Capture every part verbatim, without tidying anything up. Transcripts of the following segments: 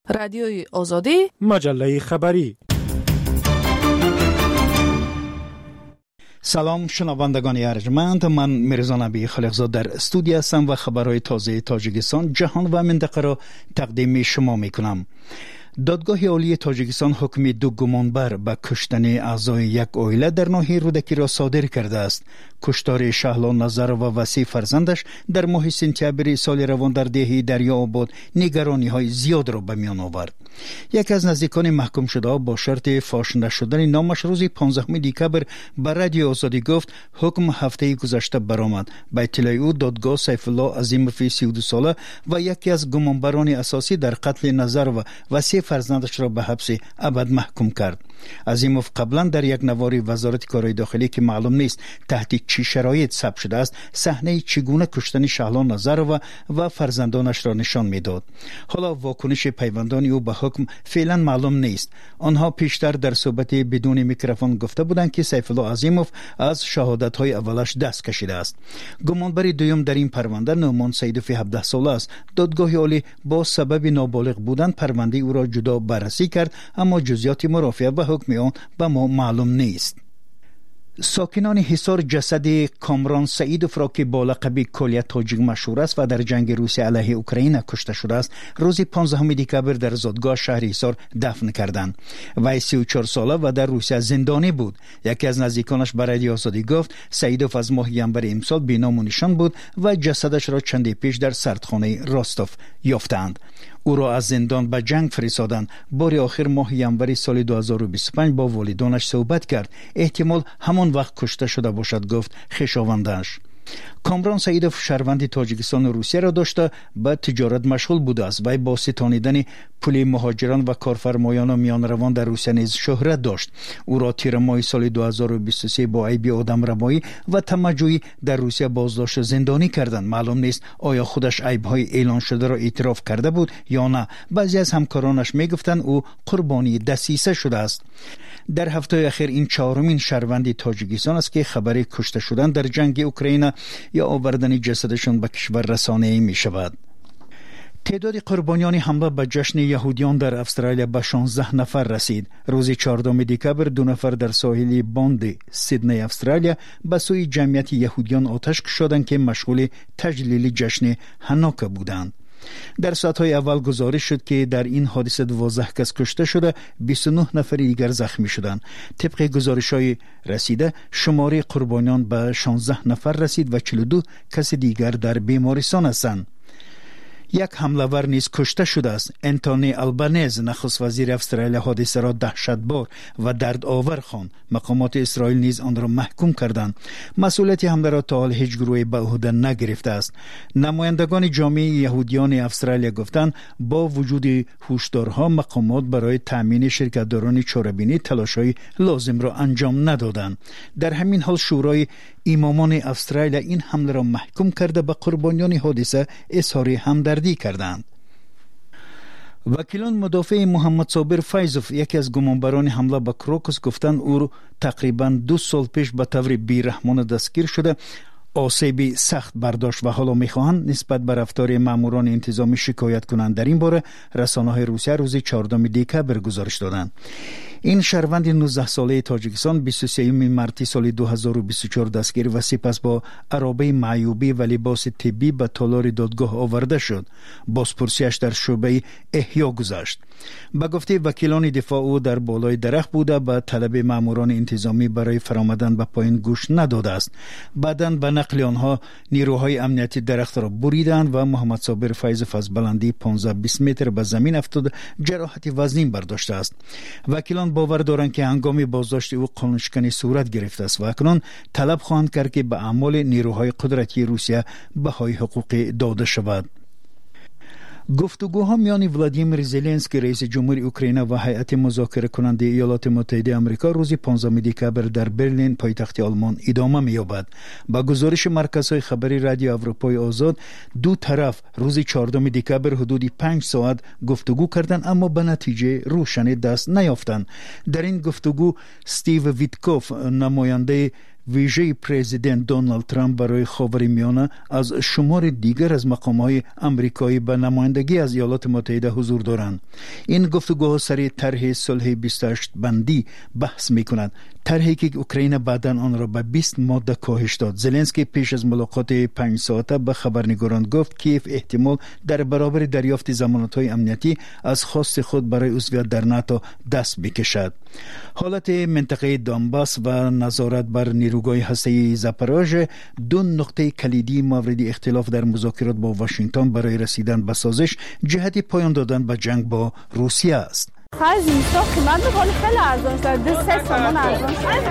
رادیوی آزادی، مجله خبری. سلام شنوندگان ارجمند، من میرزا نبی خالقزاد در استودیو هستم و خبرهای تازه تاجیکستان، جهان و منطقه را تقدیم شما میکنم. دادگاه عالی تاجیکستان حکم دو گمانبر به کشتن اعضای یک عائله در ناحیه رودکی را صادر کرده است. کشتار شهلا نظر و وسیع فرزندش در ماه سپتامبر سال روان در دهه دریا آباد نگرانی های زیاد را به میان آورد. یکی از نزدیکان محکوم شده با شرط فاش نشدن نامش روز پانزدهم دکمبر به رادیو آزادی گفت حکم هفته گذشته برآمد. به اطلاع او دادگاه سیف الله عظیموف سی و دو ساله و یکی از گمانبران اساسی در قتل نظر و وسیع فرزندش را به حبس ابد محکوم کرد. عظیموف قبلا در یک نواری وزارت کارهای داخلی که معلوم نیست تحت چه شرایط ثبت شده است، صحنه چگونه کشتن شهلا نظرова و فرزندانش را نشان میداد. حالا واکنش پیوندان او به حکم فعلا معلوم نیست. آنها پیشتر در صحبت بدون میکروفون گفته بودند که سیف الله عظیموف از شهادت های اولش دست کشیده است. گمانبر دوم در این پرونده نومان سیدوف هفده ساله است. دادگاه عالی با سبب نابالغ بودن پرونده او را جدا بررسی کرد، اما جزئیات مرافعه و حکم آن به ما معلوم نیست. ساکنان حصار جسد کامران سعیدوف را که با لقب کلیه تاجیک مشهور است و در جنگ روسیه علیه اوکراین کشته شده است روز پانزدهم دکمبر در زادگاه شهر حصار دفن کردند. وی سی و چهار ساله و در روسیه زندانی بود. یکی از نزدیکانش به رادیو آزادی گفت سعیدوف از ماه ژانویه امسال بی‌نام و نشان بود و جسدش را چندی پیش در سردخانه راستوف یافتند. او را از زندان به جنگ فرستادند. بار آخر ماه ژانویه سال دو هزار و بیست و پنج با والدانش صحبت کرد. احتمال همان وقت کشته شده باشد، گفت خویشاوندش. کامران سعیدوف شهروند تاجیکستان و روسیه را داشته به تجارت مشغول بوده است. وی با ستانیدن پول مهاجران و کارفرمایان و میان روان در روسیه نیز شهرت داشت. او را تیر ماه سال دو هزار و بیست و سه با عیب آدمربایی و طمع‌جویی در روسیه بازداشت زندانی کردند. معلوم نیست آیا خودش عیب‌های اعلان شده را اعتراف کرده بود یا نه. بعضی از همکارانش میگفتند او قربانی دسیسه شده است. در هفته اخیر این چهارمین شهروند تاجیکستان است که خبر کشته شدن در جنگ اوکراین یا آوردن جسدشان به کشور رسانه‌ای می شود. تعداد قربانیان حمله به جشن یهودیان در استرالیا به شانزده نفر رسید. روز چهاردهم دکمبر دو نفر در ساحل باند سیدنی استرالیا به سوی جمعیت یهودیان آتش کشیدند که مشغول تجلیل جشن هانوکا بودند. در ساعتهای اول گزارش شد که در این حادثه دوازده کس کشته شده، بیست و نه نفر دیگر زخمی شدند. طبق گزارش‌های رسیده شماره قربانیان به شانزده نفر رسید و چهل و دو کس دیگر در بیمارستان هستند. یک حمله‌ور نیز کشته شده است. انتونی البنز نخست وزیر استرالیا حادثه را دهشتبار و دردآور خواند. مقامات اسرائیل نیز آن را محکوم کردند. مسئولیت حمله را تا حال هیچ گروهی به عهده نگرفته است. نمایندگان جامعه یهودیان استرالیا گفتند با وجود هشدارها مقامات برای تامین شرکت‌داران چاره‌بینی تلاش‌های لازم را انجام ندادند. در همین حال شورای امامان استرالیا این حمله را محکوم کرده به قربانیان حادثه اظهار همدردی کردند. وکیلان مدافع محمد صابر فیضوف یکی از گمانبران حمله به کروکوس گفتند او تقریبا دو سال پیش به طور بی‌رحمانه دستگیر شده، آسیبی سخت برداشت و حالا میخواهند نسبت به رفتار ماموران انتظامی شکایت کنند. در این باره رسانه‌های روسیه روز چهاردهم دکمبر گزارش دادند. این شهروند نوزده ساله تاجیکستان بیست و سوم مارس سال دو هزار و بیست و چهار دستگیر و سپس با عرابه معیوبی و لباس طبی به تالار دادگاه آورده شد. بازپرسیش در شعبه احیا گذشت. به گفته وکیلان دفاع او در بالای درخت بوده به طلب ماموران انتظامی برای فرآمدن به پایین گوش نداده است. بعداً به نقل آنها نیروهای امنیتی درخت را بریدند و محمد صابر فیضوف از بلندی پانزده بیست متر به زمین افتاد، جراحت وزنی برداشته است. وکیلان باور دارند که هنگام بازداشت او قانونشکنی صورت گرفته است و اکنون طلب خواهند کرد که به اعمال نیروهای قدرتی روسیه بهای حقوقی داده شود. گفتگوها میان ولادیمیر زلنسکی رئیس جمهور اوکراین و هیئت مذاکره کننده ایالات متحده آمریکا روز پانزدهم دکمبر در برلین پایتخت آلمان ادامه می‌یابد. با گزارش مرکزهای خبری رادیو اروپای آزاد دو طرف روز چهاردهم دکمبر حدود پنج ساعت گفتگو کردند اما به نتیجه روشنی دست نیافتند. در این گفتگو استیو ویتکوف نماینده ویژه پرزیدنت دونالد ترامپ برای خاورمیانه از شمار دیگر از مقام‌های آمریکایی به نمایندگی از ایالات متحده حضور دارند. این گفتگوها سر طرح صلح بیست و هشت بندی بحث می‌کند. طرحی که اوکراین بعداً آن را به بیست ماده کاهش داد. زلنسکی پیش از ملاقات پنج ساعته به خبرنگاران گفت کیف احتمال در برابر دریافت ضمانت‌های امنیتی از خواست خود برای عضویت در ناتو دست بکشد. حالت منطقه دانباس و نظارت بر نیروگاه هسته‌ای زاپاروژه دو نقطه کلیدی مورد اختلاف در مذاکرات با واشنگتن برای رسیدن به سازش جهت پایان دادن به جنگ با روسیه است. خرج نیستا قیمت بخواد خیلی ارزان شد. دو سه سامان ارزان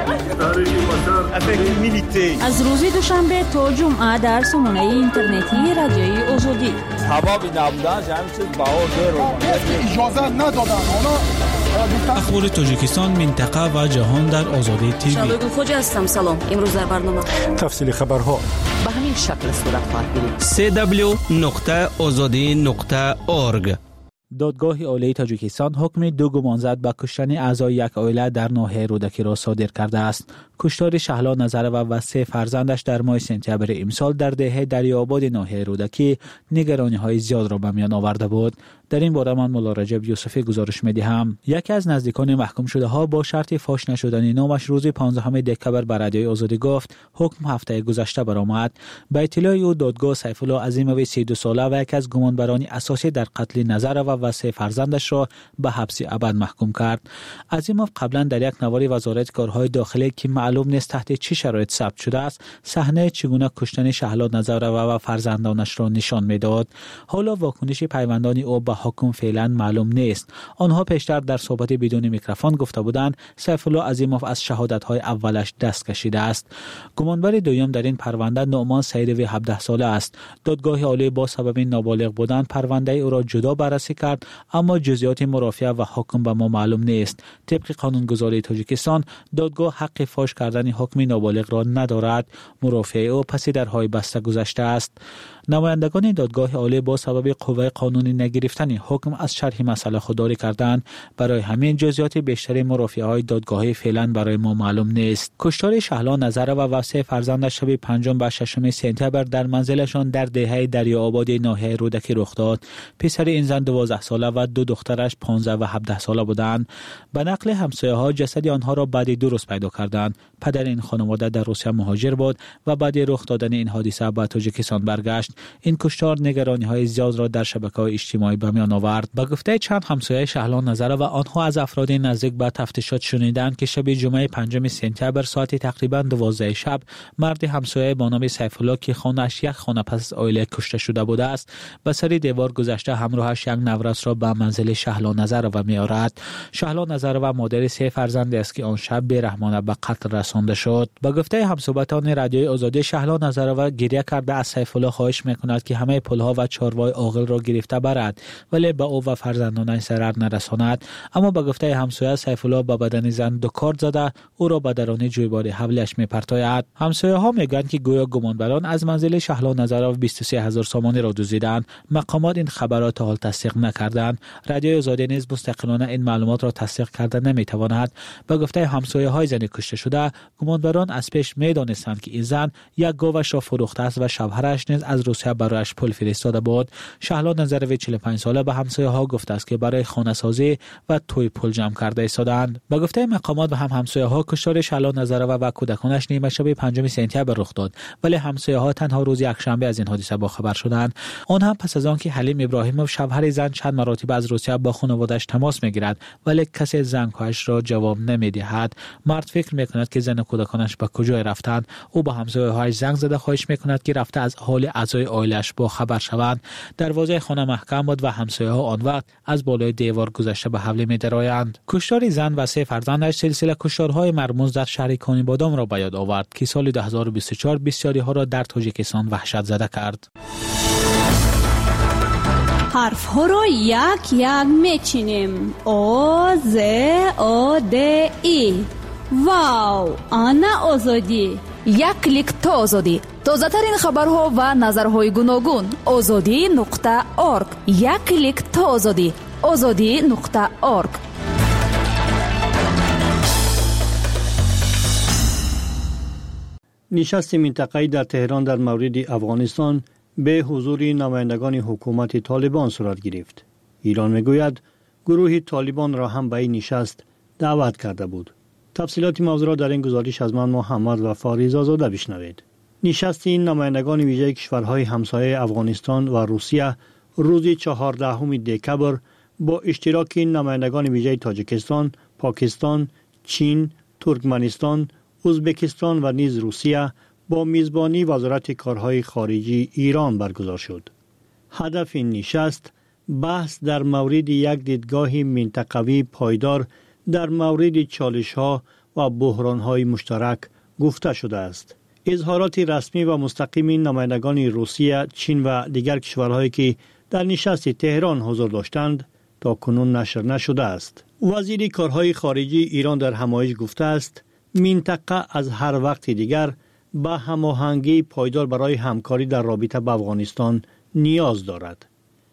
شد. از روز دوشنبه تا جمعه در سامانه اینترنتی رادیوی آزادی حبابی نبودن جمعی چیز باور رو اجازه ندادن. اخبار تاجیکستان، منطقه و جهان در آزادی تیوی. شبگون خوجه هستم. سلام. امروز در برنامه تفصیل خبرها به همین شکل صورت خواهد گرفت. سی دبلیو نقطه آزادی نقطه اورگ. دادگاه عالی تاجیکستان حکم دو گمانزد به کشتن اعضای یک عائله در ناحیه رودکی را صادر کرده است. کشتار شهلا نظروه و سه فرزندش در ماه سپتامبر امسال در دهه دریاآباد ناحیه رودکی نگرانی‌های زیاد را به میان آورده بود. در این باره من مولا رجب یوسفی گزارش می‌دهم. یکی از نزدیکان محکوم شده ها با شرط فاش نشدن نامش روز پانزدهم دکتبر بر رادیوی آزادی گفت حکم هفته گذشته برآمد. به اطلاع او دادگاه سیف الله عظیموی سی و دو ساله و یکی از گمانبران اساسی در قتل نظروه و سه فرزندش را به حبس ابد محکوم کرد. عظیموف قبلا در یک نوار وزارت کارهای داخلی که معلوم نیست تحت چه شرایط ثبت شده است صحنه چگونه کشتن شهلا نظروه و فرزندانش را نشان میداد. حالا واکنش پیوندان او به حکم فعلا معلوم نیست. آنها پیشتر در صحبت بدون میکروفون گفته بودند سیف الله عظیموف از شهادت‌های اولش دست کشیده است. گمانبر دوم در این پرونده نعمان سیدوی هفده ساله است. دادگاه عالی با سبب نابالغ بودن پرونده او را جدا بررسی کرد، اما جزئیات مرافعه و حکم به ما معلوم نیست. طبق قانونگذاری تاجیکستان دادگاه حق فاش کردن حکم نابالغ را ندارد. مرافعه او پس درهای بسته گذشته است. نمایندگان دادگاه عالی با سبب قوه قانونی نگرفتن حکم از شرح مسئله خودداری کردند. برای همین جزئیات بیشتر مرافعه های دادگاهی فعلا برای ما معلوم نیست. کشتار شهلا نظروه و سه فرزندش شب پنجم و ششم سپتامبر در منزلشان در دهه دریاآباد ناحیه رودکی رخ داد. پسر این زن دوازده ساله و دو دخترش پانزده و هفده ساله بودند. به نقل همسایه‌ها جسد آنها را بعد دو روز پیدا کردند. پدر این خانواده در روسیه مهاجر بود و بعد رخ دادن این حادثه به تاجیکستان برگشت. این کشتار نگرانی‌های زیاد را در شبکه‌های اجتماعی به میان آورد. به گفته چند همسایه شهلا نظروه و آنها از افراد نزدیک به تفتیشات شنیدند که شب جمعه پنجم سپتامبر ساعت تقریباً دوازده شب مرد همسایه با نام سیف الله که خانه‌اش یک خانه پس از عائله کشته شده بوده است به سر دیوار گذشته همراهش یک نورس را به منزل شهلا نظروه می‌آورد. شهلا نظروه مادر سه فرزند است که آن شب بی‌رحمانه به قتل رسانده شد. به گفته همصحبتان رادیوی آزادی شهلا نظروه گریه کرده از سیف الله خواهش می‌کند که همه پل‌ها و چاروای عاقل را گرفته برد ولی به او و فرزندانش ضرر نرساند. اما به گفته همسایه سیف الله به بدن زن دو کارت زده او را به درون جویبار حولش می‌پرتاید. همسایه‌ها میگویند که گویا گمانبران از منزل شهلا نظروه بیست و سه هزار سامانی را دزدیدند. مقامات این خبرات حال تصدیق نکردند. رادیوی آزادی نیز مستقلانه این معلومات را تصدیق کرده نمی‌تواند. به گفته همسایه‌های زن کشته شده گمانبران از پیش می‌دانستند که این زن یک گاوش را فروخته است و شوهرش نیز از روسیه برایش پول فرستاده بود. شهلا نظروی چهل و پنج ساله به همسایه‌ها گفته است که برای خانه سازی و توی پول جمع کرده ایستادند. به گفته مقامات و هم همسایه‌ها کشتار شهلا نظروه و کودکانش نیمه شب پنجم سپتامبر رخ داد ولی همسایه‌ها تنها روز یکشنبه از این حادثه با خبر شدند. آن هم پس از آنکه حلیم ابراهیموف شوهر زن چند مراتب از روسیه با خانواده‌اش تماس می‌گیرد ولی کسی زنگ‌هایش را جواب نمی‌دهد. مرد فکر می‌کند که زن و کودکانش به کجای رفتند. او به همسایه‌هایش زنگ زده خواهش می‌کند که رفته از حال اعضای عائله‌اش با خبر شوند. دروازه خانه محکم بود و همسایه‌ها آن وقت از بالای دیوار گذشته به حمله می‌درآیند. کشتار زن و سه فرزندش سلسله کشتارهای مرموز در شهر کانی بادام را به یاد آورد که سال دو هزار و بیست و چهار بسیاری‌ها را در تاجیکستان وحشت زده کرد. حرف ها را یک یک میچینیم. او ز او د ای. واو، آنا آزادی. یک کلیک تا آزادی. تازه ترین خبرها و نظرهای گوناگون. آزادی نقطه اورگ. یک کلیک تا آزادی. آزادی نقطه اورگ. نشست منطقه‌ای در تهران در مورد افغانستان به حضور نمایندگان حکومت طالبان صورت گرفت. ایران میگوید گروه طالبان را هم به این نشست دعوت کرده بود. تفصیلات موضوع را در این گزارش از من محمد وفا رضازاده بشنوید. نشست این نمایندگان ویژه کشورهای همسایه افغانستان و روسیه روز چهاردهم دکبر با اشتراک نمایندگان ویژه تاجیکستان، پاکستان، چین، ترکمنستان، ازبکستان و نیز روسیه با میزبانی وزارت کارهای خارجی ایران برگزار شد. هدف این نشست بحث در مورد یک دیدگاه منطقوی پایدار در مورد چالش‌ها و بحران‌های مشترک گفته شده است. اظهارات رسمی و مستقیم نمایندگان روسیه، چین و دیگر کشورهایی که در نشست تهران حضور داشتند تا کنون نشر نشده است. وزیر کارهای خارجی ایران در همایش گفته است منطقه از هر وقت دیگر به هماهنگی پایدار برای همکاری در رابطه با افغانستان نیاز دارد.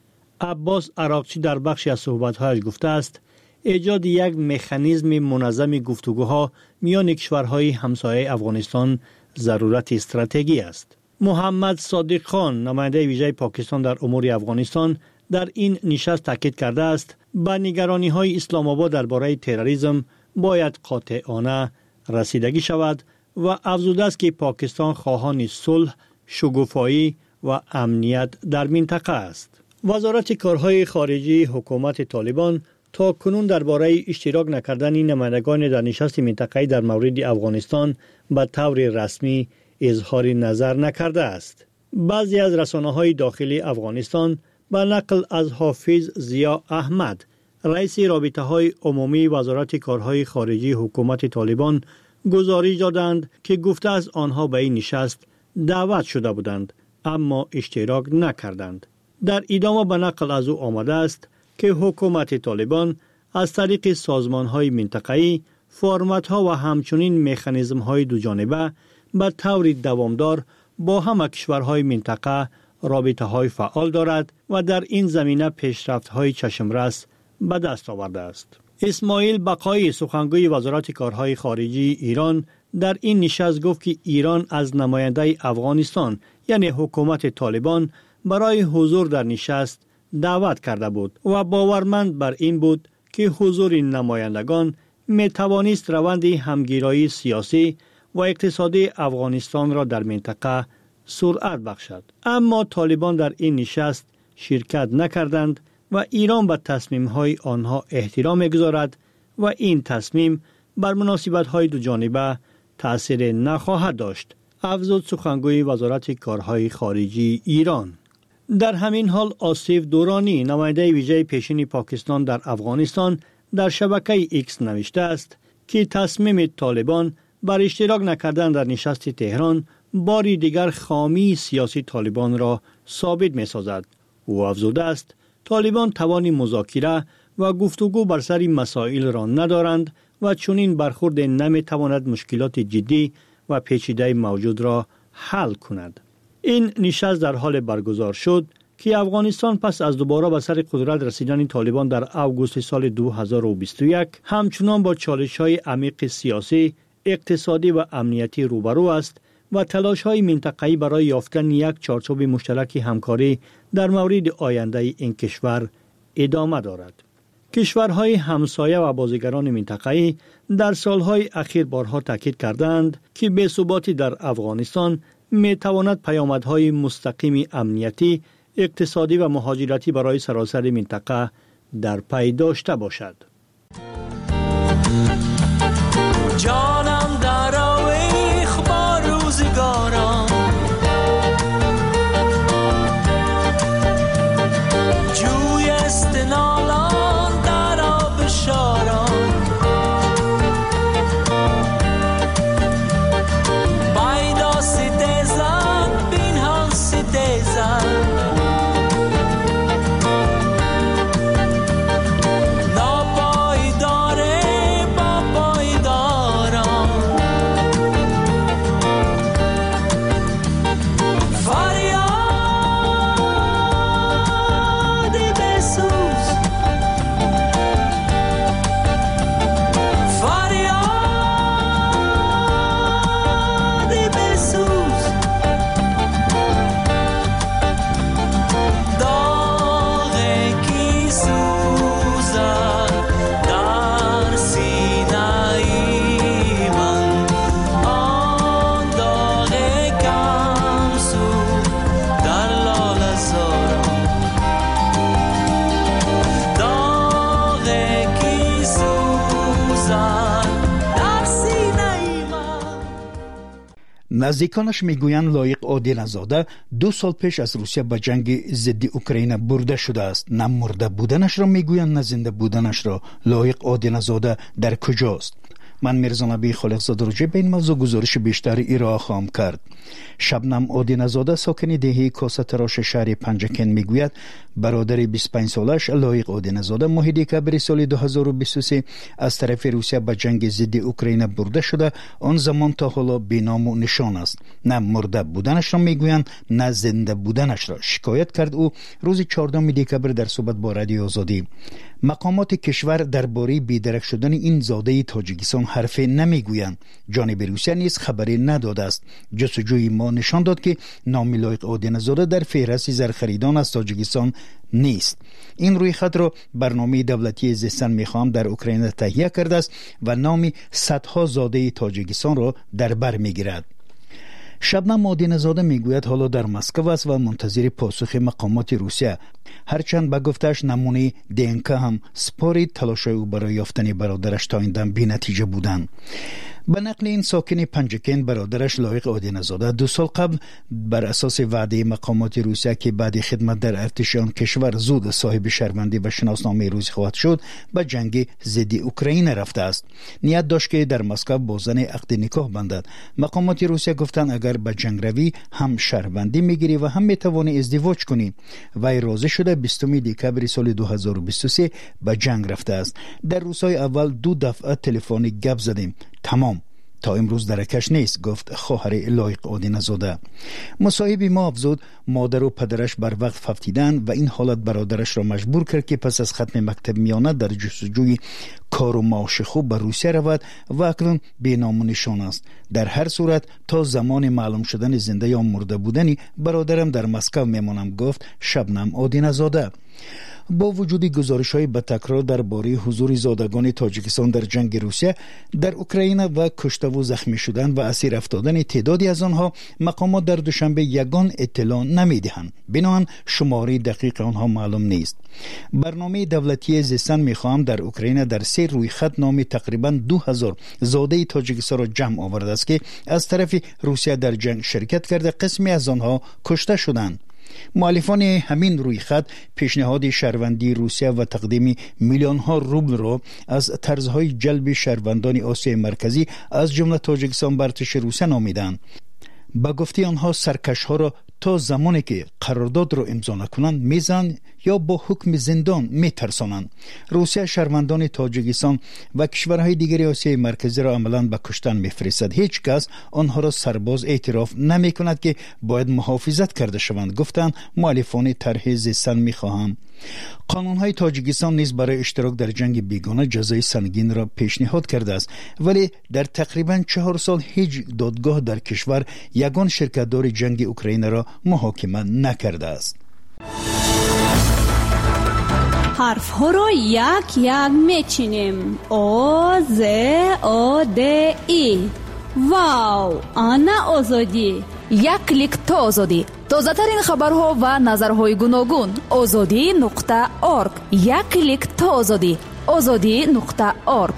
عباس عراقچی در بخشی از صحبت‌هایش گفته است ایجاد یک مکانیزم منظم گفتگوها میان کشورهای همسایه افغانستان ضرورت استراتژی است. محمد صادق خان نماینده ویژه پاکستان در امور افغانستان در این نشست تاکید کرده است به نگرانی‌های اسلام آباد درباره تروریسم باید قاطعانه رسیدگی شود و افزوده است که پاکستان خواهان صلح، شکوفایی و امنیت در منطقه است. وزارت کارهای خارجی حکومت طالبان تا کنون درباره اشتراک نکردن نمایندگان در نشست منطقه‌ای در مورد افغانستان به طور رسمی اظهار نظر نکرده است. بعضی از رسانه‌های داخلی افغانستان به نقل از حافظ ضیا احمد، رئیس رابطه‌های عمومی وزارت کارهای خارجی حکومت طالبان گزارش دادند که گفته از آنها به این نشست دعوت شده بودند اما اشتراک نکردند. در ادامه به نقل از او آمده است که حکومت طالبان از طریق سازمان‌های منطقه‌ای، فرمت‌ها و همچنین مکانیزم‌های دوجانبه به طور دوامدار با همه کشورهای منطقه رابطه‌های فعال دارد و در این زمینه پیشرفت‌های چشمرس به دست آورده است. اسماعیل بقایی سخنگوی وزارت کارهای خارجی ایران در این نشست گفت که ایران از نماینده افغانستان یعنی حکومت طالبان برای حضور در نشست دعوت کرده بود و باورمند بر این بود که حضور این نمایندگان می توانست روند همگرایی سیاسی و اقتصادی افغانستان را در منطقه سرعت بخشد. اما طالبان در این نشست شرکت نکردند و ایران به تصمیم‌های آنها احترام می‌گذارد و این تصمیم بر مناسبت‌های دو جانبه تأثیر نخواهد داشت. افزود سخنگوی وزارت کارهای خارجی ایران. در همین حال آصف دورانی نماینده ویژه پیشین پاکستان در افغانستان در شبکه ایکس نوشته است که تصمیم طالبان بر اشتراک نکردن در نشست تهران باری دیگر خامی سیاسی طالبان را ثابت می‌سازد. او افزوده است طالبان توان مذاکره و گفتگو بر سر مسائل را ندارند و چنین برخورد نمی‌تواند مشکلات جدی و پیچیده موجود را حل کند. این نشست در حال برگزار شد که افغانستان پس از دوباره به سر قدرت رسیدن طالبان در اوگوست سال دو هزار و بیست و یک همچنان با چالش‌های عمیق سیاسی، اقتصادی و امنیتی روبرو است و تلاش‌های منطقه‌ای برای یافتن یک چارچوب مشترک همکاری در مورد آینده این کشور ادامه دارد. کشورهای همسایه و بازیگران منطقه‌ای در سالهای اخیر بارها تاکید کردند که بی‌ثباتی در افغانستان می‌تواند پیامدهای مستقیم امنیتی، اقتصادی و مهاجرتی برای سراسر منطقه در پی داشته باشد. جانم در آویخ با روزگاران جوی استنالان در آب شاران بایدا سیده زن بین هم سیده زن ناپایداره با پایداران نزدیکانش میگویند لایق آدینزاده دو سال پیش از روسیه به جنگ ضد اوکراین برده شده است. نه مرده بودنش را میگویند نه زنده بودنش را. لایق آدینزاده در کجاست؟ من میرزا نبی خالقزاده راجع به این موضوع گزارش بیشتری ارائه خواهم کرد. شبنم آدینزاده ساکن دهه کاسه تراش شهر پنجکن میگوید برادر بیست و پنج سالش لایق آدینزاده ماه دکبر سال دو هزار و بیست و سه از طرف روسیه به جنگ ضد اوکراین برده شده. آن زمان تا حالا بی‌نام و نشان است. نه مرده بودنش را میگویند نه زنده بودنش را. شکایت کرد او روز چهاردهم دکبر در صحبت با رادیو آزادی. مقامات کشور درباره بی‌درک شدن این زاده تاجیکستان حرفی نمیگویند. جانب روسیه نیز خبری نداده است. جستجوی ما نشان داد که نام لایق آدینزاده در فهرست زرخریدان از تاجیکستان نیست. این رویخط را برنامه دولتی زیستن میخوام در اوکراین تهیه کرده است و نام صدها زاده تاجیکستان را در بر میگیرد. شبنم آدینزاده میگوید حالا در مسکو است و منتظر پاسخ مقامات روسیه. هرچند به گفتش نمونه دینکا هم سپارید تلاش‌های او برای یافتن برادرش تا این دم بی‌نتیجه بودند. به نقل این ساکن پنجکن برادرش لایق آدینزاده دو سال قبل بر اساس وعده مقامات روسیه که بعد خدمت در ارتش آن کشور زود صاحب شهروندی و شناسنامه روسی خواهد شد به جنگ ضد اوکراین رفته است. نیت داشت که در مسکو با زن عقد نکاح بندد. مقامات روسیه گفتند اگر به جنگ روی هم شهروندی میگیری و هم میتوانی ازدواج کنی. وی راضی شده بیستم دکبر سال دو هزار و بیست و سه به جنگ رفته است. در روزهای اول دو دفعه تلفنی گپ زدیم. تمام. تا امروز درکش نیست، گفت خواهر لایق آدینزاده. مصاحب ما افزود مادر و پدرش بر وقت فوتیدن و این حالت برادرش را مجبور کرد که پس از ختم مکتب میانه در جستجوی کار و معاش خوب به روسیه رود و اکنون بی‌نام و نشان است. در هر صورت تا زمان معلوم شدن زنده یا مرده بودنی برادرم در مسکو میمانم، گفت شبنم آدینزاده. با وجود گزارش‌های به تکرار درباره حضور زادگان تاجیکستان در جنگ روسیه در اوکراین و کشته و زخمی شدن و اسیر افتادن تعدادی از آنها، مقامات در دوشنبه یگان اطلاع نمی‌دهند. بنابراین شماره دقیق آنها معلوم نیست. برنامه دولتی زیستن می‌خواهم در اوکراین در سه روی خط نام تقریباً دو هزار زاده تاجیکستان را جمع آورده است که از طرف روسیه در جنگ شرکت کرده. قسمی از آنها کشته شدند. مؤلفان همین روی خط پیشنهاد شهروندی روسیه و تقدیم میلیون ها روبل را از طرزهای جلب شهروندان آسیای مرکزی از جمله تاجیکستان بر ارتش روسیه نامیدند. با گفته آنها سرکش ها را تا زمانی که قرارداد را امضا نکنند میزن یا با حکم زندان میترسانند. روسیه شهروندان تاجیکستان و کشورهای دیگری آسیای مرکزی را عملاً به کشتن میفرستد. هیچ کس آنها را سرباز اعتراف نمی کند که باید محافظت کرده شوند، گفتند مؤلفان طرح زیستن میخواهم. قانونهای تاجیکستان نیز برای اشتراک در جنگ بیگانه جزای سنگین را پیشنهاد کرده است، ولی در تقریباً چهار سال هیچ دادگاه در کشور یگان شرکتدار جنگ اوکراین را محاکمه نکرده است. حرف ها را یک یک میچینیم. او ز او د ای. واو، آنا آزادی. یک کلیک تا آزادی. تازه ترین خبرها و نظرهای گوناگون. آزادی نقطه اورگ. یک کلیک تا آزادی. آزادی نقطه اورگ.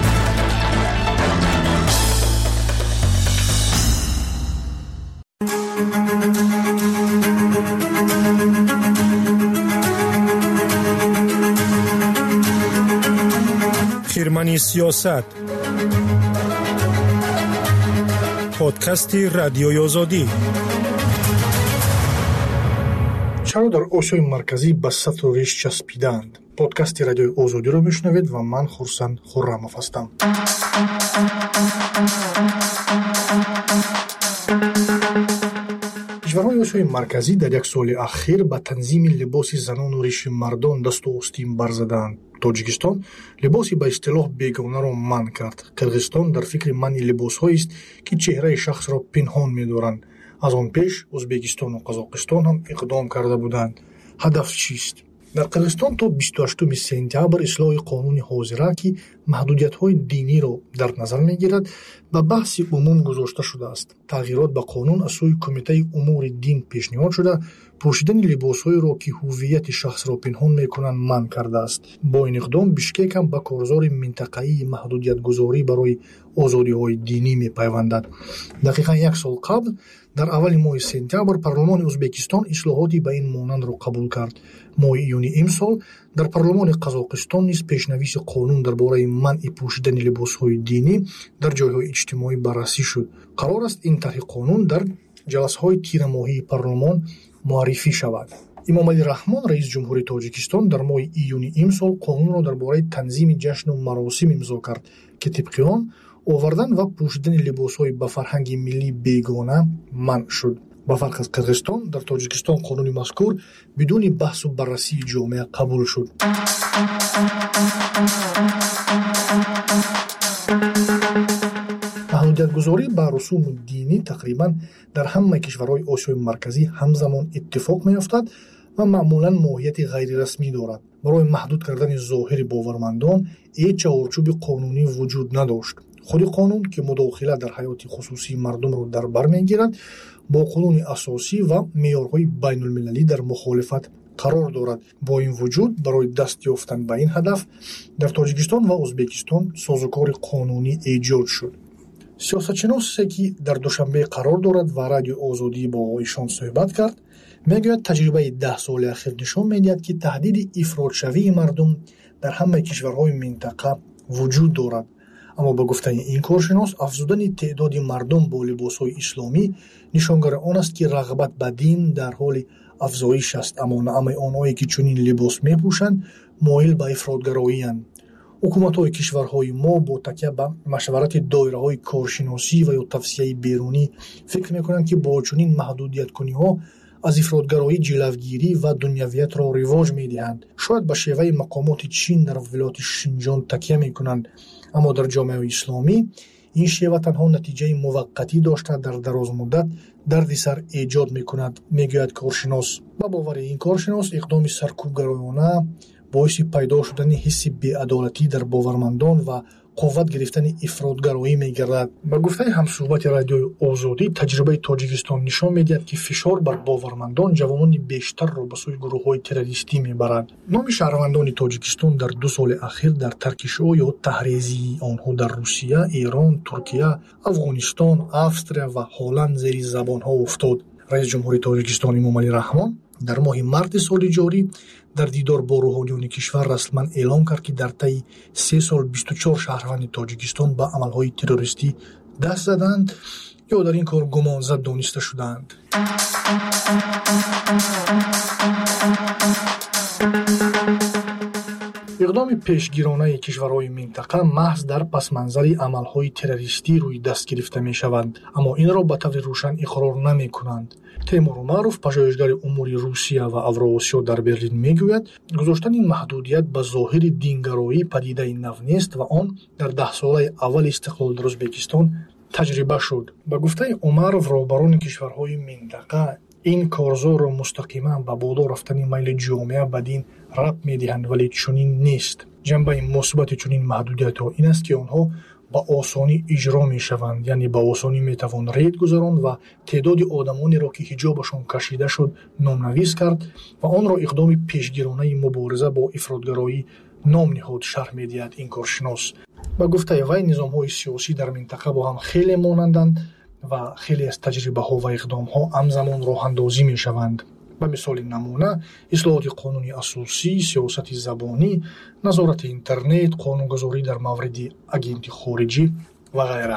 خیرمنی سیاست، پادکست رادیوی آزادی. چرا در آسیای مرکزی به سطل و ریش چسبیدند؟ پادکست رادیوی آزادی را میشنوید و من خورسند خرم‌اف هستم. کشورهای آسیای مرکزی در یک سال اخیر به تنظیم لباس زنان و ریش مردان دست و آستین برزدند. تاجیکستان لباسی به اصطلاح بیگانه را منع کرد. قرغیزستان در فکر منع لباس‌هایی است که چهره شخص را پنهان می‌دارند. از آن پیش ازبکستان و قزاقستان هم اقدام کرده بودند. هدف چیست؟ در قرغیزستان تا بیست و هشتم سپتامبر اصلاح قانون حاضره که محدودیت‌های دینی را در نظر می‌گیرد به بحث عموم گذاشته شده است. تغییرات به قانون از سوی کمیته امور دین پیشنهاد شده пӯшидани либосҳоеро ки ҳуввияти шахсро пинҳон мекунанд манъ кардааст. Бо ин иқдом Бишкек ҳам ба корзори минтақаии маҳдудиятгузорӣ барои озодиҳои динӣ мепайвандад. Дақиқан як сол қабл дар аввали моҳи сентябр парлумони Ӯзбекистон ислоҳоти ба ин монандро қабул кард. Моҳи июни имсол дар парлумони Қазоқистон низ пешнависи қонун дар бораи манъи пӯшидани либосҳои динӣ дар ҷойҳои иҷтимоӣ баррасӣ шуд. Қарор аст ин тарҳи қонун дар ҷаласаҳои тирамоҳии парлумон муаррифӣ шавад. Эмомалӣ Раҳмон, раис ҷумҳури Тоҷикистон, дар моҳи июни имсол қонунро дар бораи танзими ҷашну маросим имзо кард, ки тибқи он овардан ва пӯшидани либосҳои ба фарҳанги миллӣ бегона манъ шуд. ба фарқ аз Қирғизистон, дар Тоҷикистон қонуни мазкур бидуни баҳсу баррасии ҷомеа қабул шуд. маҳдудиятгузорӣ ба русуми динӣ тақрибан дар ҳамаи кишварҳои Осиёи Марказӣ ҳамзамон иттифоқ меёфтад ва маъмулан моҳияти ғайрирасмӣ дорад. Барои маҳдуд кардани зоҳири бовармандон ҳеҷ чаҳорчӯби қонунӣ вуҷуд надошт. худи қонун, ки мудохила дар ҳаёти хусусии мардумро дар бар мегирад, бо қонуни асосӣ ва меъёрҳои байнулмилалӣ дар мухолифат қарор дорад. Бо ин вуҷуд, барои даст ёфтан ба ин ҳадаф дар Тоҷикистон ва Ӯзбекистон созукори қонунӣ эҷод шуд. сиёсатшиносе, ки дар Душанбе қарор дорад ва радиои Озодӣ бо ишон суҳбат кард, мегӯяд таҷрибаи даҳ соли ахир нишон медиҳад, ки таҳдиди ифротшавии мардум дар ҳамаи кишварҳои минтақа вуҷуд дорад. аммо ба гуфтани ин коршинос, афзудани теъдоди мардум бо либосҳои исломӣ нишонгари он аст, ки рағбат ба дин дар ҳоли афзоиш аст, аммо наъмаи онҳое, ки чунин либос мепӯшанд, моил ба ифротгароиянд. ҳукуматҳои кишварҳои мо бо такя ба машварати доираҳои коршиносӣ ва ё тавсияи берунӣ фикр мекунанд, ки бо чунин маҳдудияткуниҳо аз ифротгароӣ ҷилавгирӣ ва дунявиятро ривоҷ медиҳанд. шояд ба шеваи мақомоти Чин дар вилояти Шинҷон такя мекунанд, аммо дар ҷомеаи исломӣ ин шева танҳо натиҷаи муваққатӣ дошта дар дарозмуддат дарди сар эҷод мекунад, мегӯяд коршинос. ба бовари ин коршинос, иқдоми саркӯбгароёна боиси пайдо шудани ҳисси беадолатӣ дар бовармандон ва қувват гирифтани ифротгароӣ мегардад. Ба гуфтаи ҳамсуҳбати радиои Озодӣ, таҷрибаи Тоҷикистон нишон медиҳад, ки фишор бар бовармандон ҷавонони бештарро ба сӯи гурӯҳҳои террористӣ мебарад. номи шаҳрвандони Тоҷикистон дар ду соли ахир дар таркишо ё таҳризии онҳо дар Русия, Эрон, Туркия, Афғонистон, Австрия ва Ҳолланд зери забонҳо уфтод. раис ҷумҳури Тоҷикистон Эмомалӣ Раҳмон дар моҳи марти соли ҷорӣ дар дидор бо рӯҳониёни кишвар расман эълон кард, ки дар таи се сол бисту чор шаҳрванди Тоҷикистон ба амалҳои террористӣ даст заданд ё дар ин кор гумонзад дониста шудаанд. иқдоми пешгиронаи кишварҳои минтақа маҳз дар пасманзари амалҳои террористӣ рӯи даст гирифта мешаванд, аммо инро ба таври рӯшан иқрор намекунанд. Теймур Умаров, пажоҳишгари умури Русия ва Авроосиё дар Берлин мегӯяд, гузоштани маҳдудият ба зоҳири дингароӣ падидаи нав нест ва он дар даҳсолаи аввали истиқлол дар Ӯзбекистон таҷриба шуд. Ба гуфтаи Умаров, роҳбарони кишварҳои минтақа ин корзорро мустақиман ба боло рафтани майли ҷомеа ба дин рабт медиҳанд, вале чунин нест. ҷанбаи мусбати чунин маҳдудиятҳо ин аст, ки онҳо ба осонӣ иҷро мешаванд, яъне ба осонӣ метавон рейд гузаронд ва теъдоди одамонеро, ки ҳиҷобашон кашида шуд, номнавис кард ва онро иқдоми пешгиронаи мубориза бо ифротгароӣ ном ниҳод, шарҳ медиҳад ин коршинос. ба гуфтаи вай, низомҳои сиёсӣ дар минтақа бо ҳам хеле монанданд ва хеле аз таҷрибаҳо ва иқдомҳо ҳамзамон роҳандозӣ мешаванд. ба мисоли намуна, ислоҳоти қонуни асосӣ, сиёсати забонӣ, назорати интернет, қонунгузорӣ дар мавриди агенти хориҷӣ ва ғайра.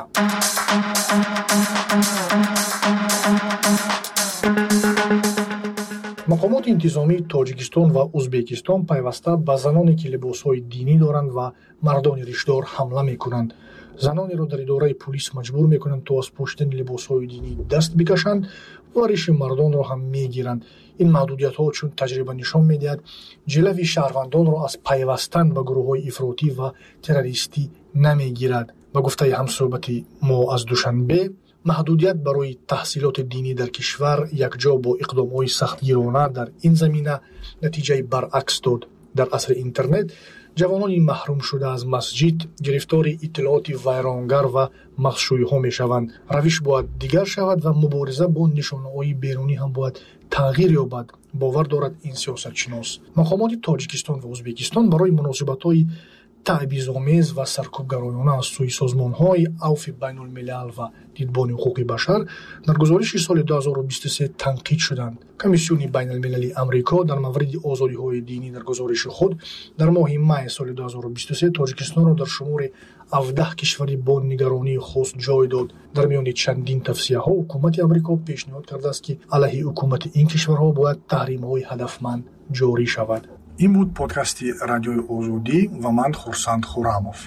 мақомоти интизомии Тоҷикистон ва Ӯзбекистон пайваста ба заноне, ки либосҳои динӣ доранд ва мардони ришдор ҳамла мекунанд. Занонеро дар идораи пулис маҷбур мекунанд, то аз пӯшидани либосҳои динӣ даст бикашанд ва риши мардонро ҳам мегиранд. ин маҳдудиятҳо, чун таҷриба нишон медиҳад, ҷилави шаҳрвандонро аз пайвастан ба гурӯҳҳои ифротӣ ва террористӣ намегирад. ба гуфтаи ҳамсуҳбати мо аз Душанбе, маҳдудият барои таҳсилоти динӣ дар кишвар якҷо бо иқдомҳои сахтгирона дар ин замина натиҷаи баръакс дод. дар асри интернет ҷавонони маҳрум шуда аз масҷид гирифтори иттилооти вайронгар ва мағзшӯиҳо мешаванд. равиш бояд дигар шавад ва мубориза бо нишонаҳои берунӣ ҳам бояд تغییر یابد باور دارد این سیاستشناس. مقامات تاجیکستان و ازبکستان برای مناسبت‌های تعویض‌آمیز و سرکوبگرایانه از سوی سازمان‌های عفو بین‌الملل و دیدبان حقوق بشر در گزارش سال دو هزار و بیست و سه تنقید شدند. کمیسیون بین‌المللی آمریکا در مورد آزادی‌های دینی در گزارش خود در ماه می سال دو هزار و بیست و سه تاجیکستان را در شمار هفده کشوری با نگرانی خاص جای داد. در میان چندین توصیه‌ها حکومت آمریکا پیشنهاد کرده است که علیه حکومت این کشورها باید تحریم‌های هدفمند جاری شود. این بود پادکست رادیوی آزادی و من خورسند خورموف.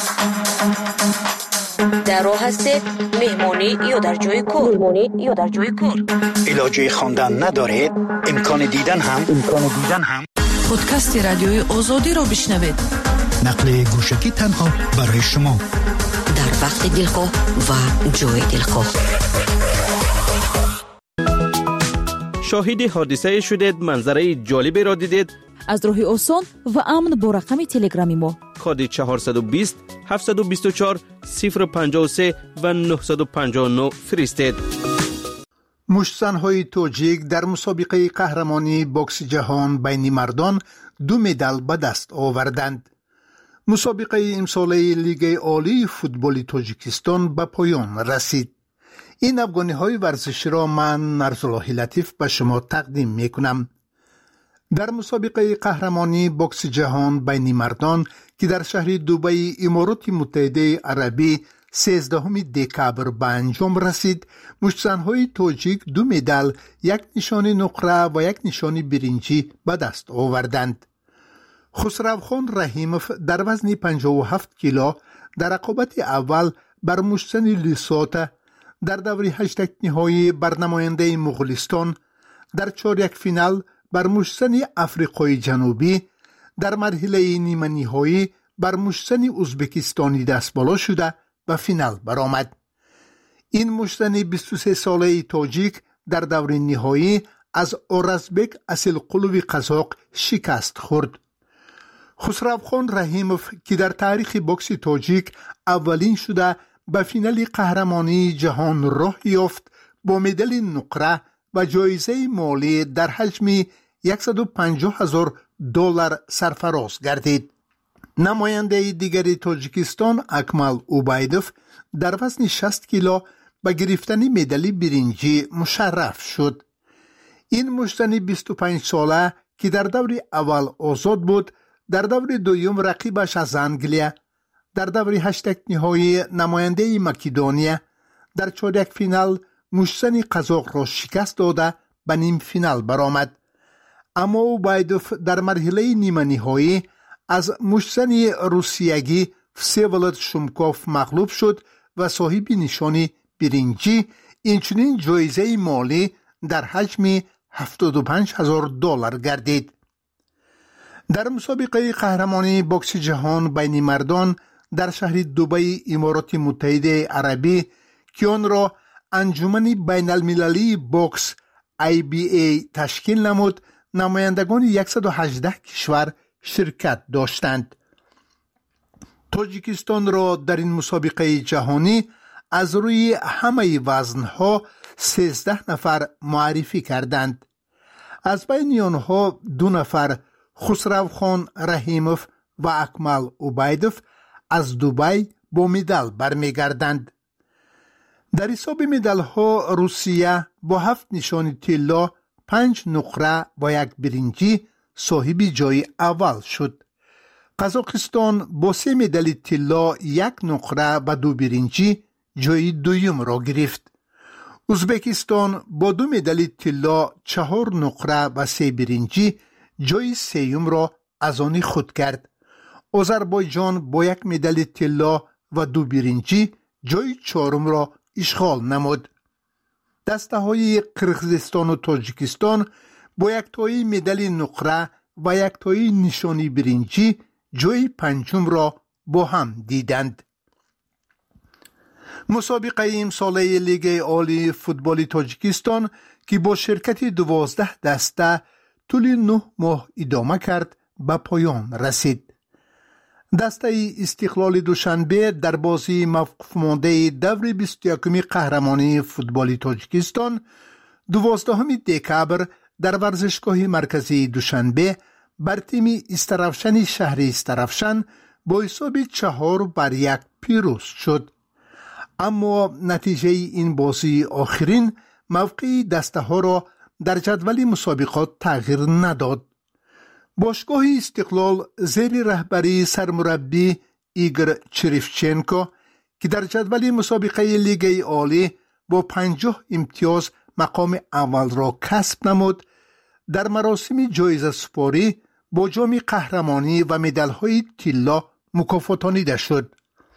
در راه هستید مهمانی یا در جای کار مهمانی یا در جای کار علاجه خواندن ندارید امکان دیدن هم امکان دیدن هم پادکست رادیوی آزادی رو بشنوید. نقل گوشکی تنها برای شما در وقت دلخواه و جای دلخواه. شاهد حادثه شدید، منظره جالبی را دیدید؟ از راه آسان و امن با رقم تلگرامی ما کد چهارصد و بیست هفتصد و بیست و چهار صفر پنجاه و سه و نهصد و پنجاه و نه فرستید. مشت‌زن‌های توجیک در مسابقه قهرمانی بوکس جهان بین مردان دو مدال به دست آوردند. مسابقه امساله لیگ عالی فوتبال تاجیکستان به پایان رسید. این افغانی‌های ورزشی را من نرزالله لطیف به شما تقدیم می‌کنم. در مسابقه قهرمانی بوکس جهان بین مردان که در شهر دبی امارات متحده عربی سیزدهم دکبر به انجام رسید، مشت‌زن‌های تاجیک دو مدال، یک نشان نقره و یک نشان برنجی به دست آوردند. خسروخان رحیموف در وزن پنجاه و هفت کیلو در رقابت اول بر مشت‌زن لیسوتا در دور هشت نهایی بر نماینده مغولستان، در چهارک فینال بر مشت‌زن افریقای جنوبی، در مرحله نیمه نهایی بر مشت‌زن ازبکستانی دست بالا شده و فینال برآمد. این مشت‌زن بیست و سه ساله تاجیک در دور نهایی از اورزبک اصلقلوی قزاق شکست خورد. خسروخان رحیموف که در تاریخ بوکس تاجیک اولین شده به فینال قهرمانی جهان راه یافت، با مدال نقره و جایزه مالی در حجم صد و پنجاه هزار دلار سرفراز گردید. نماینده دیگری تاجیکستان اکمل اوبایدوف در وزن شصت کیلو به گرفتن مدال برنجی مشرف شد. این مشت‌زن بیست و پنج ساله که در دور اول آزاد بود، در دور دوم رقیبش از انگلیا، در دور هشتک نهایی نماینده مکدونیا، در چهارک فینال مشت‌زن قزاق را شکست داده به نیم فینال برآمد. اما اوبایدوف در مرحله نیمه نهایی از مشت‌زن روسیگی فسیولد شومکوف مغلوب شد و صاحب نشان برنجی، اینچنین جایزه مالی در حجم هفتاد و پنج هزار دلار گردید. در مسابقه قهرمانی بوکس جهان بین مردان در شهر دبی امارات متحده عربی که آن را انجمن بین المللی بوکس آی بی ای تشکیل نمود، نمایندگان صد و هجده کشور شرکت داشتند. تاجیکستان را در این مسابقه جهانی از روی همه وزنها سیزده نفر معرفی کردند. از بین آنها دو نفر خسروخان رحیموف و اکمل اوبایدوف از دبی با مدال برمیگردند. در حساب مدال ها روسیه با هفت نشان طلا، پنج نقره و یک برنجی صاحب جای اول شد. قزاقستان با سه مدال طلا، یک نقره و دو برنجی جای دوم را گرفت. ازبکستان با دو مدال طلا، چهار نقره و سه برنجی جای سوم را از آن خود کرد. آذربایجان با یک مدال طلا و دو برنجی جای چهارم را اشغال نمود. دسته های قرقیزستان و تاجیکستان با یک تایی مدال نقره و یک تایی نشانی برنجی جای پنجم را با هم دیدند. مسابقه امساله لیگ عالی فوتبال تاجیکستان که با شرکت دوازده دسته طول نه ماه ادامه کرد به پایان رسید. دسته استقلال دوشنبه در بازی موقوف مانده دور بیست و یکم قهرمانی فوتبال تاجیکستان دوازدهم دکبر در ورزشگاه مرکزی دوشنبه بر تیم استرافشن شهری استرافشن با حساب چهار بر یک پیروز شد. اما نتیجه این بازی آخرین موقع دسته ها را در جدول مسابقات تغییر نداد. باشگاه استقلال زیر رهبری سرمربی ایگور چریفچنکو که در جدول مسابقه لیگ عالی با پنجاه امتیاز مقام اول را کسب نمود، در مراسم جایزه سپاری با جام قهرمانی و مدال‌های طلا مکافاتانیده شد.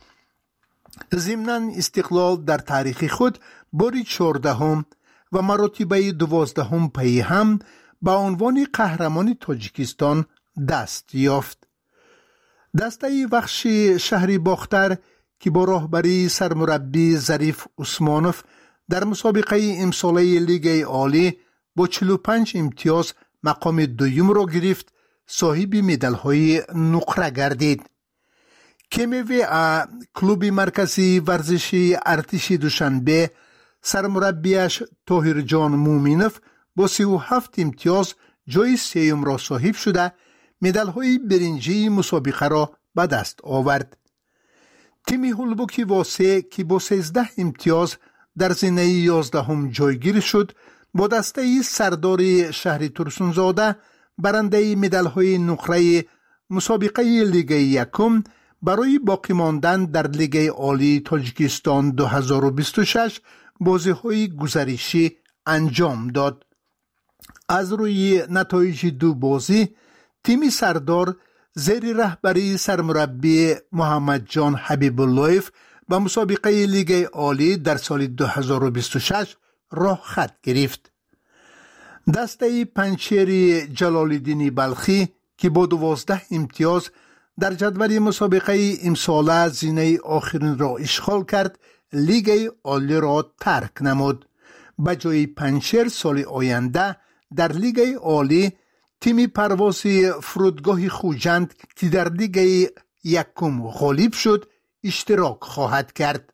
ضمناً استقلال در تاریخ خود باری چهاردهم و مراتبه دوازدهم پی هم با عنوان قهرمان تاجیکستان دست یافت. دسته وخش شهری باختر که با راهبری سرمربی ظریف عثمانوف در مسابقه امساله لیگ عالی با چهل و پنج امتیاز مقام دوم را گرفت، صاحب مدال‌های نقره گردید. کمیوی کلوب مرکزی ورزشی ارتش دوشنبه سرمربیش طاهر جان مومینوف با سی و هفت امتیاز جای سیوم را صاحب شده مدال‌های برنجی مسابقه را به دست آورد. تیم هولبوکی واسه که با سیزده امتیاز در زینه یازدهم جایگیر شد، با دسته سردار شهر ترسونزاده برنده مدال‌های نقره مسابقه لیگ یکم برای باقی ماندن در لیگ عالی تاجیکستان دو هزار و بیست و شش بازی‌های گزارشی انجام داد. از روی نتایج دو بازی تیم سردار زیر رهبری سرمربی محمد جان حبیب اللهیف به مسابقه لیگ عالی در سال دو هزار و بیست و شش راه خط گرفت. دسته پنچیر جلال الدین بلخی که با دوازده امتیاز در جدول مسابقه امساله زینه آخرین را اشغال کرد، لیگ عالی را ترک نمود. به جای پنچیر سال آینده در لیگ عالی تیم پرواز فرودگاه خوجند که در لیگ یکم غالب شد اشتراک خواهد کرد.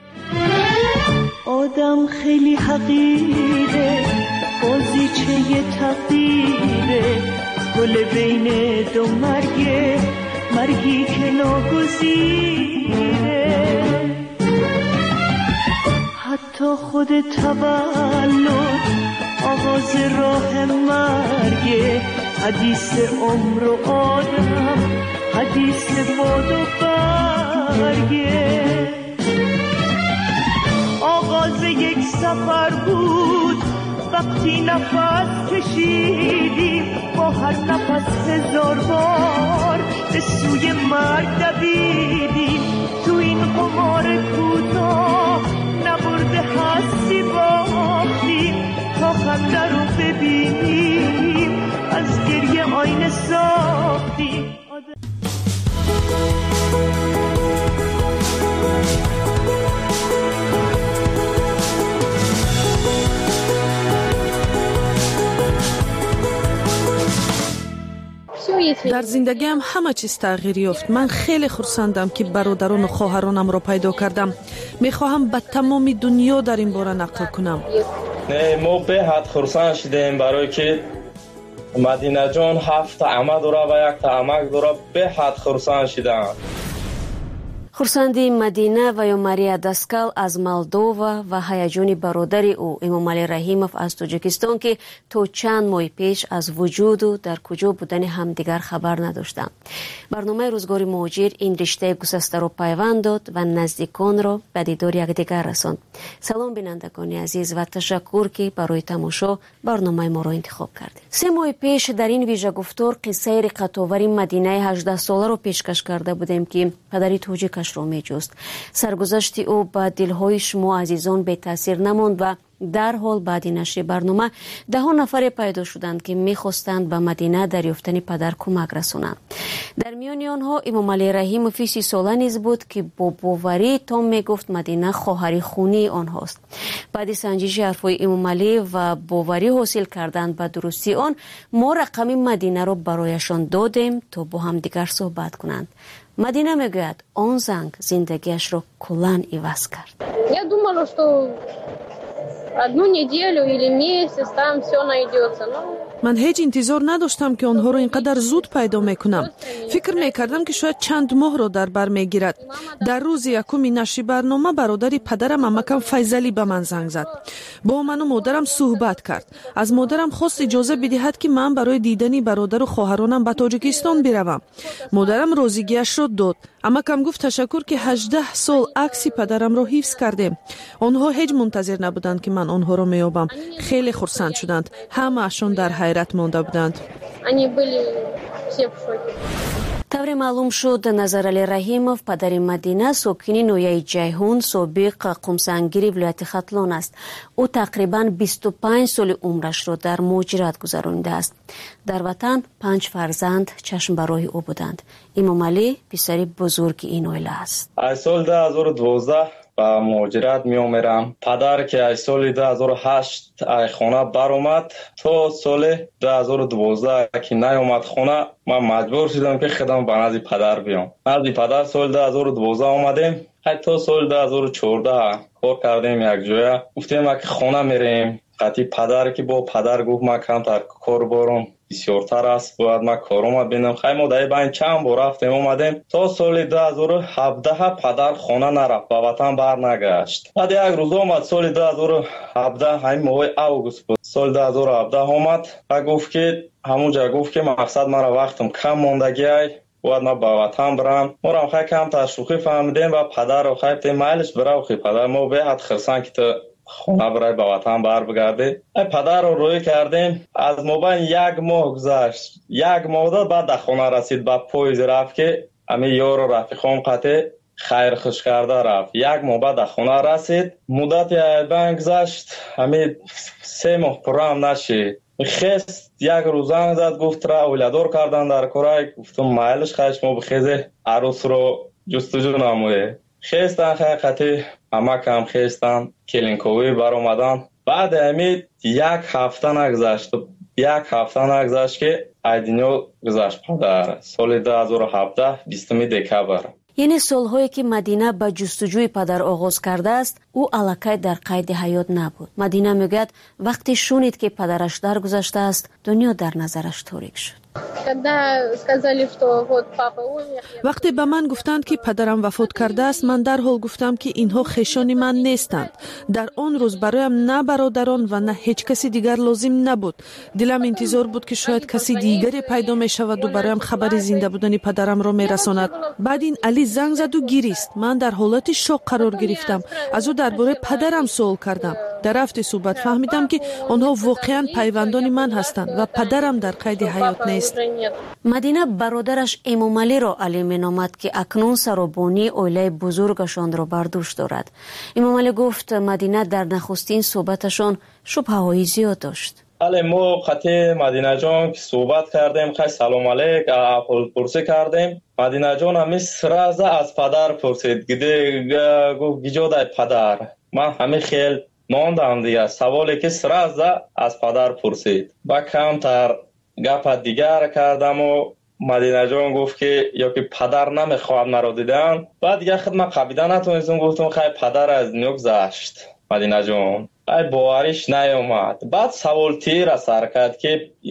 آدم خیلی حقیره، بازی چه یه تقدیره، گل بین دو مرگه، مرگی که ناگزیره. حتی خود تولد آغاز راه مرگه، حدیث عمر و آدم، حدیث باد و برگه. آغاز یک سفر بود وقتی نفس کشیدیم، با هر نفس هزار بار به سوی مرگ دویدیم. تو این قمار کوتاه نبرده هستی باختیم، تا خنده رو ببینیم از گریه آینه ساختیم. در زندگیم همه چیز تغییر یافت. من خیلی خرسندم که برادران و خواهرانم را پیدا کردم. میخواهم به تمام دنیا در این باره نقل کنم. نه، ما به حد خرسند شدیم برای که مدینه جان هفت عمه داره و یک عمک داره. به حد خرسند شدم. خورسندی مدینه و یا ماریا داسکال از مالدووا و هیجان برادری او امامعلی رحیمов از تاجیکستان که تا چند ماه پیش از وجود و در کجا بودن همدیگر خبر نداشتند. برنامه روزگار مهاجر این رشته گسسته را پیوند داد و نزدیکان را به دیدار یکدیگر رساند. سلام بینندگان عزیز و تشکر که برای تماشا برنامه ما را انتخاب کردید. سه ماه پیش در این ویژه گفتار قصه رقت‌آور مدینه هجده ساله را پیشکش کرده بودیم که پدری تاجیک رو می جست. سرگذشت او با دلهای شما عزیزان به تاثیر نماند و در حال بعد نشر برنامه ده ها نفر پیدا شدند که می خواستند به مدینه دریافتن پدر کمک رسانند. در میان آنها امامعلی رحیمov سی ساله نیز بود که با باوری تام می گفت مدینه خواهر خونی آنهاست. بعد سنجش حرفای امامعلی و باوری حاصل کردن به درستی آن، ما رقم مدینه را برایشان دادیم تا با هم دیگر صحبت کنند. مدینه میگوید آن زنگ زندگیش رو کلاً عوض کرد. Я думала, что одну неделю или месяц, там все найдется. Ну, من هیچ انتظار نداشتم که آنها رو اینقدر زود پیدا میکنم. فکر میکردم که شاید چند ماه رو در بر میگیرد. در روز یکم نشر برنامه برادری پدرم عمکم فیضلی به من زنگ زد. با من و مادرم صحبت کرد. از مادرم خواست اجازه بدهد که من برای دیدن برادر و خواهرانم به تاجیکستان بروم. مادرم راضیگیش را داد. عمکم گفت تشکر که هجده سال عکس پدرم را حفظ کردیم. آنها هیچ منتظر نبودند که من آنها را میابم. خیلی خرسند شدند. همه اشون در حیرت مانده بودند. тавре маълум шуд Назарали Раҳимов падари Мадина сокини ноҳияи Ҷайҳун собиқ қумсангири вилояти Хатлон аст. ӯ тақрибан бисту панҷ соли умрашро дар муҳоҷират гузаронидааст. дар ватан панҷ фарзанд чашмбароҳи ӯ буданд. Имомалӣ писари бузурги ин оила аст. аз соли ду ҳазору дувоздаҳ ба муҳоҷират меомерам. падар ки аз соли ду ҳазору ҳашт аз хона баромад, то соли ду ҳазору дувоздаҳ ки наомад хона, ман маҷбур шудам ки худам ба назди падар биём. назди падар соли ду ҳазору дувоздаҳ омадем. ҳатто соли ду ҳазору чордаҳ кор кардем якҷоя. гуфтем ки хона мерем. қати падар ки бо падар гуфт ман камтар кор борам бисёртар аст, бояд ман корома бинам. хай мо дар байн чанд бор рафтем омадем. то соли ду ҳазору ҳабдаҳ падар хона нарафт, ба ватан барнагашт. баъд як рӯз омад соли ду ҳазору ҳабдаҳ, ҳамин моҳи август буд. соли ду ҳазору ҳабдаҳ омад ва гуфт ки ҳамунҷа гуфт ки мақсад мара вақтам кам мондагиай, бояд ман ба ватан барам. морам хай камтар шӯхӣ фаҳмидем ва падарро хай гуфтем майлиш бирав хи падар, мо беҳад хирсанд ки ту хона барай ба ватан барбигардӣ. падарро рӯй кардем. аз мобайни як моҳ гузашт. як моҳ дод, баъд дар хона расид. ба поезд рафт ки ҳамин ёру рафиқом қате хайрхуш карда рафт. як моҳ баъд дар хона расид. муддати айбан гузашт. ҳамин се моҳ пурраам нашид. хест як рӯз занг зад, гуфт ра оиладор кардан дар корай. гуфтам майлиш хайш мо бихезе арӯсро ҷустуҷӯ намое. хестан хақати амакам хестан келинковӣ баромадан. баъди ҳамин як ҳафта нагузашт. як ҳафта нагузашт ки аз дунё гузашт падар. соли ду ҳазору ҳабдаҳ бистуми декабр. яъне солҳое ки Мадина ба ҷустуҷӯи падар оғоз кардааст, ӯ аллакай дар қайди ҳаёт набуд. Мадина мегӯяд вақте шунид ки падараш даргузаштааст, дунё дар назараш торик шуд. вақте ба ман гуфтанд ки падарам вафот кардааст, ман дарҳол гуфтам ки инҳо хешони ман нестанд. дар он рӯз бароям на бародарон ва на ҳеҷ каси дигар лозим набуд. дилам интизор буд ки шояд каси дигаре пайдо мешаваду бароям хабари зинда будани падарамро мерасонад. баъд ин Али занг заду гирист. ман дар ҳолати шок қарор гирифтам. аз ӯ дар бораи падарам суол кардам. дар рафти суҳбат фаҳмидам ки онҳо воқеан пайвандони ман ҳастанд ва падарам дар қайди ҳаёт нест. Мадина бародараш Эмомалиро Али меномад ки акнун саробонии оилаи бузургашонро бар дӯш дорад. Эмомалӣ гуфт Мадина дар нахустин суҳбаташон шубҳаҳои зиёд дошт. але мо қати Мадинаҷон ки суҳбат кардем, хай салом алейк аҳволпурсӣ кардем. Мадинаҷон ҳамин сраза аз падар пурсид. гуфт гиҷодай падар. ман ҳамин хел мондам дига. саволе ки сраза аз падар пурсид. ба камтар гапа дигар кардаму Мадинаҷон гуфт ки ё ки падар намехоҳад маро дидан. баъд дига худ ман қабида натонистам, гуфтам хай падар аз дунё гузашт. Мадинаҷон ай бовариш наёмад. баъд савол тира сар кард ки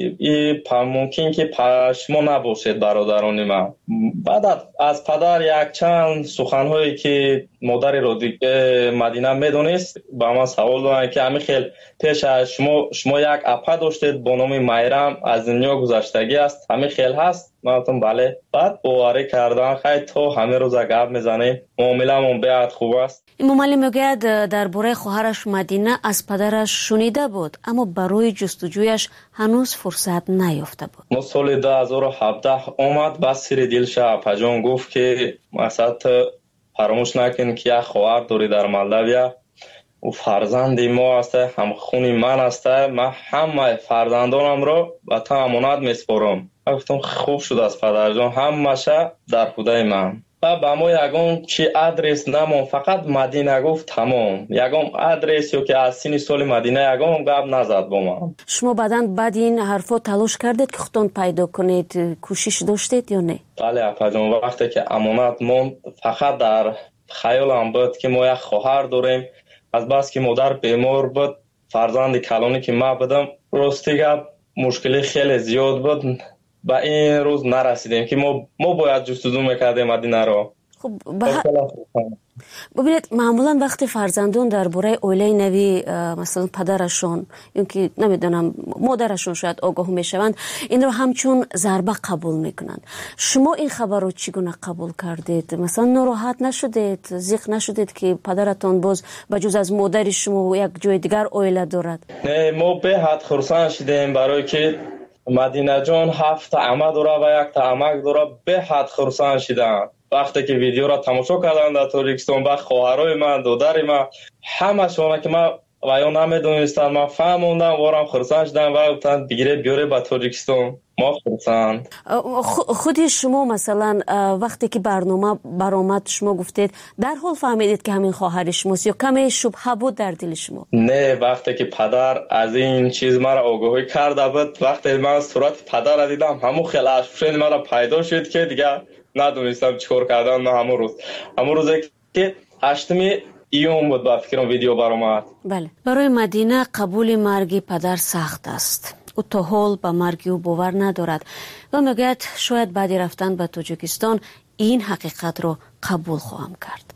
мумкин ки шумо набошед бародарони ман. баъд аз падар якчанд суханҳое ки модари Мадина медонист ба ман савол доданд ки ҳамин хел пеш аз шумо шумо як апа доштед бо номи Майрам, аз дунё гузаштагӣ аст, ҳамин хел ҳаст? ман гуфтам бале. баъд боварӣ кардан хай то ҳамин рӯза гап мезанем, муомиламон беҳад хуб аст. Имомалӣ мегӯяд дар бораи хоҳараш Мадина аз падараш шунида буд, аммо барои ҷустуҷӯяш ҳанӯз фурсат наёфта буд. мо соли ду ҳазору ҳабдаҳ омад, ба сири дилша апаҷон гуфт ки масад фаромӯш накун ки як хоҳар дорӣ дар Молдавия. ӯ фарзанди мо аст, ҳамхуни ман аст. ман ҳамаи фарзандонамро ба ту амонат меспорам. ман гуфтам хуб шудааст падарҷон, ҳамаша дар худаи ман. ба мо ягон чи адрес намон, фақат Мадина гуфт тамом. ягон адрес ё ки аз сини соли Мадина ягон гап назад бо ман. шумо баъдан баъди ин ҳарфо талош кардед ки худтон пайдо кунед, кӯшиш доштед ё не? бале апаҷон, вақте ки амонат монд, фақат дар хаёлам буд ки мо як хоҳар дорем. аз бас ки модар бемор буд, فرزند کلانی که ما بودم راستی گپ مشکلی خیلی زیاد بود. با این روز نرسیدیم که ما ما باید جستجو میکردیم مدینه رو. خب ببینید معمولا وقتی فرزندان درباره اویله نوی مثلا پدرشون یا که نمیدونم مادرشون شاید آگاه میشوند این رو همچون ضربه قبول میکنند. شما این خبر رو چگونه قبول کردید؟ مثلا ناراحت نشدید؟ زیق نشدید که پدرتون باز بجز از مادر شما یک جای دیگر اویله دارد؟ نه ما به حد خرسان شدیم برای که مدینه جان هفت عمه داره و یک تا عمک داره. به حد خرسان شدم وقتی که ویدیو را تماشا کردم در تاجیکستان با خواهرای من دادر من همه شما که من و یا نمیدونستم من فهموندم وارم خرسان شدم و گفتن بگیره بیاره به تاجیکستان. ما خرسان خودی شما مثلا وقتی که برنامه برآمد شما گفتید در حال فهمیدید که همین خواهر شماست یا کمی شبهه بود در دل شما؟ نه وقتی که پدر از این چیز مرا آگاهی کرده بود وقتی من صورت پدر را دیدم همون خیلی اشفشن مرا پیدا شد که دیگه ندونستم چیکار کردم. نه همون روز همون روزی که هشتم ایون بود با فکرم ویدیو برآمد. بله برای مدینه قبول مرگ پدر سخت است. او تا حال به مرگ او باور ندارد و میگوید شاید بعد رفتن به تاجیکستان این حقیقت رو قبول خواهم کرد.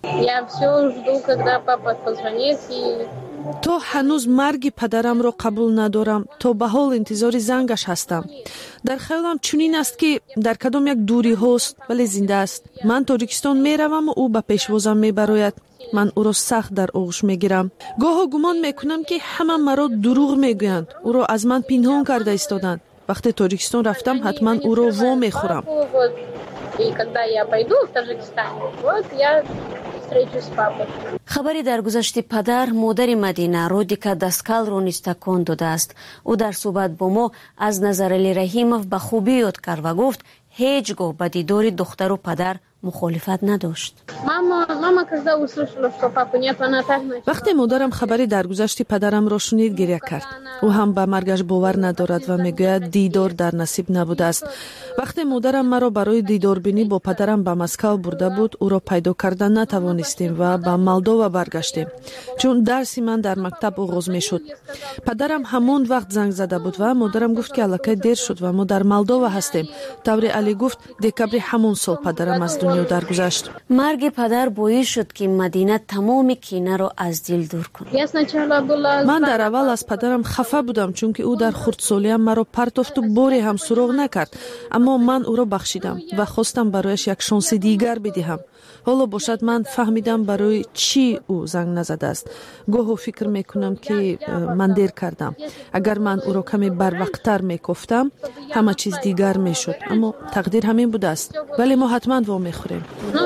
تو هنوز مرگ پدرم رو قبول ندارم. تو به حال انتظار زنگش هستم. در خیالم چنین است که در کدام یک دوری هست ولی زنده است. من تاجیکستان میروم و او به پیشوازم میبراید. من او را سخت در آغوش میگیرم. گاه گمان میکنم که همه مرا دروغ میگویند. او را از من پنهان کرده ایستادند. وقتی تاجیکستان رفتم حتما او را وا میخورم. خبری در گذشت پدر مادر مدینه رودیکا دسکال رو نیز تکان داده است. او در صحبت با ما از نظر علی رحیموف به خوبی یاد کرد و گفت هیچگاه به دیدار دختر و پدر مخالفت نداشت. وقتی مادرم خبری درگذشت پدرم را شنید گریه کرد. او هم به مرگش باور ندارد و میگوید دیدار در نصیب نبوده است. وقتی مادرم مرا برای دیدار بینی با پدرم به مسکو برده بود او را پیدا کردن نتوانستیم و به مالدووا برگشتیم چون درسی من در مکتب آغاز میشد. پدرم همون وقت زنگ زده بود و مادرم گفت که الکی دیر شد و ما در مالدووا هستیم. طوری علی گفت دکبر همون سال پدرم از دنیا درگذشت. مرگ پدر باعث شد که مدینه تمام کینه را از دل دور کند. من در اول از پدرم خفه بودم چون که او در خردسالیم مرا پرتافت و باری هم سراغ نکرد، اما من او را بخشیدم و خواستم برایش یک شانس دیگر بدهم. حالا باشد من فهمیدم برای چی او زنگ نزده است. گاهی فکر میکنم که من دیر کردم. اگر من او را کمی بروقتر میگفتم همه چیز دیگر میشد، اما تقدیر همین بوده است. ولی ما حتما وا میخوریم.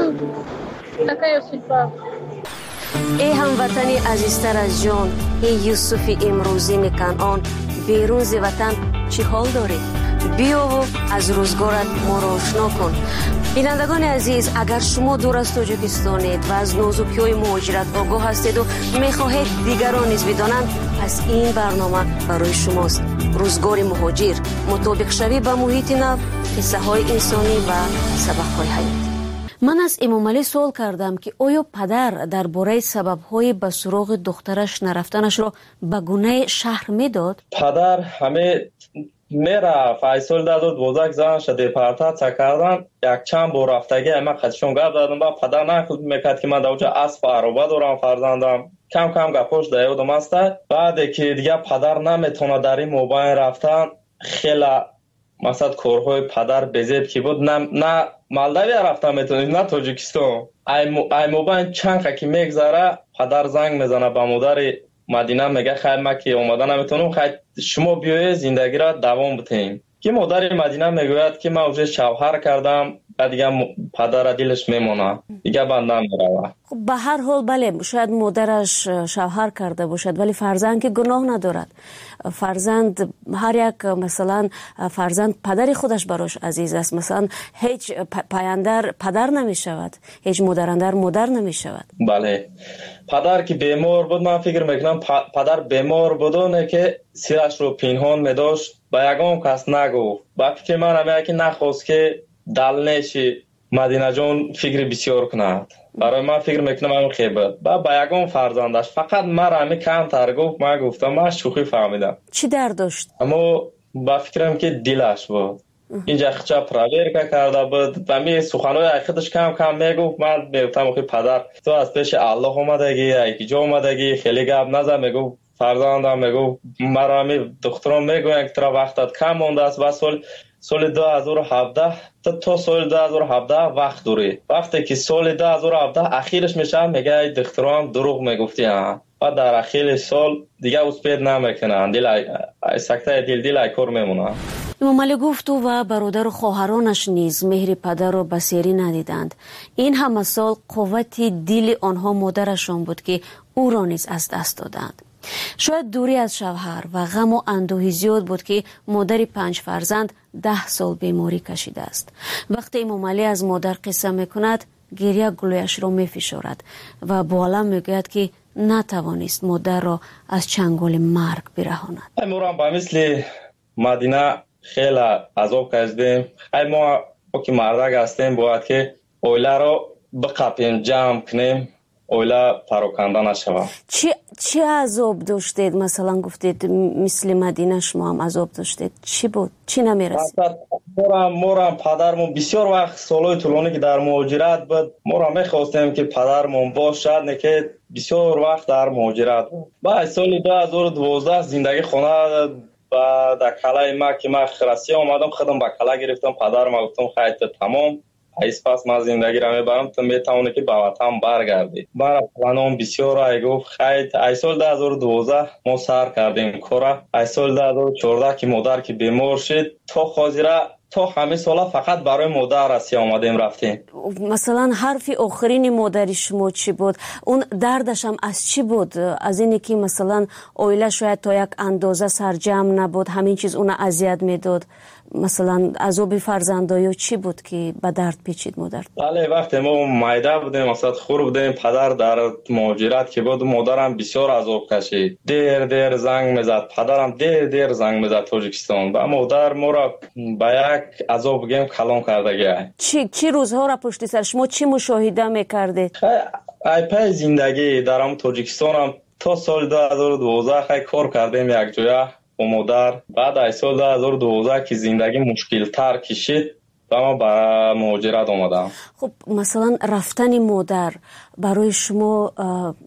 ای هموطنی عزیزتر از جان، ای یوسف امروزی کنعان، بیرون ز وطن چی حال داری؟ بیا و از روزگارت ما را آشنا کن. بینندگان عزیز، اگر شما دور از تاجیکستانید و از نازکی‌های مهاجرت آگاه هستید و میخواهید دیگران نیز بدانند، پس این برنامه برای شماست. روزگار مهاجر، مطابق شوی با محیط نو، قصه های انسانی و سبق های حیاتی. من از امام علی سوال کردم که آیا پدر درباره سبب‌های به سراغ دخترش نرفتنش را به گونه شهر میداد؟ پدر همه میره فیصل داد و دوزک زن شده پرتات کردن. یک چند بار رفتگی اما خدشون گفت دادم با پدر نکرد میکرد که من دوجه اسب عربه دارم فرزندم. کم کم گپوش دیودم است. بعد که دیگه پدر نمیتونه در این موبایل رفتن، خیلی مثلا کارهای پدر بزید که بود، نه نه مالدوی رفتن میتونید نه تاجیکستان. ای موبایل چند که میگذره پدر زنگ میزنه به مادر مدینه میگه خیر ما که اومدن نمیتونم، خیر شما بیایید زندگی را دوام بدهیم. که مادر مدینه میگوید که من اوجه شوهر کردم و دیگه پدر دلش میمونه دیگه بنده میروه. خب به هر حال بله شاید مادرش شوهر کرده باشد ولی فرزند که گناه ندارد. فرزند هر یک مثلا فرزند پدر خودش براش عزیز است. مثلا هیچ پایندر پدر نمی شود، هیچ مادرندر مادر نمی شود. بله پدر که بیمار بود من فکر میکنم پدر بیمار بودونه که سیرش رو پنهان میداشت با یگان کس نگفت. با فکر من همه که نخواست که دل نشی مدینه جان فکر بسیار کند. برای من فکر میکنم همین خیبت با با یگان فرزندش فقط مرا همین کم تر گفت. من گفتم من شوخی فهمیدم. چی درد داشت؟ اما با فکرم که دلش بود. اینجا خچا پراورکا کرده بود. همین سخنهای خودش کم کم میگفت. من میگفتم که پدر تو از پیش الله اومدگی یکی جا اومدگی خیلی گپ نزن. میگفت فرزندم میگفت مرا همین دخترم میگوین که ترا وقتت کم مونده است و سال سال دو هزار و هفده تا تا سال دو هزار و هفده وقت دوری. وقتی که سال دو هزار و هفده اخیرش میشه میگه دخترم دروغ میگفتی ها. و در اخیر سال دیگه اسپید نمیکنن. دل سکته دل دل ای کار میمونه. امام علی گفت او و برادر و خواهرانش نیز مهر پدر را بسیاری ندیدند. این همه سال قوت دل آنها مادرشان بود که او را نیز از دست دادند. شاید دوری از شوهر و غم و اندوهی زیاد بود که مادر پنج فرزند ده سال بیماری کشیده است. وقتی امام علی از مادر قصه میکند گریه گلویش را میفشارد و با علم میگوید که نتوانست مادر را از چنگال مرگ برهاند. ما با مثل مدینه خیلی عذاب کشیدیم. خیلی ما که مردک هستیم باید که اوله را بقپیم جمع کنیم اوله پراکنده نشود. چی چی عذاب داشتید؟ مثلا گفتید مثل مدینه شما هم عذاب داشتید. چی بود؟ چی نمیرسید؟ مورم مورم پدرمون بسیار وقت سالهای طولانی که در مهاجرت بود. مورم میخواستیم که پدرمون باشد نه که بسیار وقت در مهاجرت بود. بعد سال دو هزار و دوازده زندگی خانه و در کلای ما که من خرسی آمدم خودم با کلا گرفتم. پدرم گفتم خیلی تمام ایس پس من زندگی را میبرم تو میتونه که به وطن برگردی. برای پلانم بسیار ای گفت خیلی ای سال دو هزار و دوازده ما سر کردیم کارا. ای سال دو هزار و چهارده که مادر که بیمار شد تا خاطره تا همه سالا فقط برای مادر رسی آمدیم رفتیم. مثلا حرف آخرین مادر شما چی بود؟ اون دردش هم از چی بود؟ از اینی که مثلا اویله شاید تا یک اندازه سرجم نبود همین چیز اون اذیت میداد؟ مثلا عذاب فرزندایی چی بود که به درد پیچید مادر؟ بله وقتی ما مایده بودیم مثلا خور بودیم پدر در مهاجرت که بود مادرم بسیار عذاب کشید. دیر دیر زنگ میزد. پدرم دیر دیر زنگ میزد تاجیکستان. و مادر ما را به یک عذاب گیم کلام کرده. چی چی روزها را پشت سر شما چی مشاهده میکردید؟ ای پای زندگی درام تاجیکستان هم تا سال دو هزار و دوازده خیلی کار کردیم یک جویا با مادر. بعد از سال دو هزار و دوازده که زندگی مشکل تر کشید و ما برای مهاجرت آمدم. خب مثلا رفتن مادر برای شما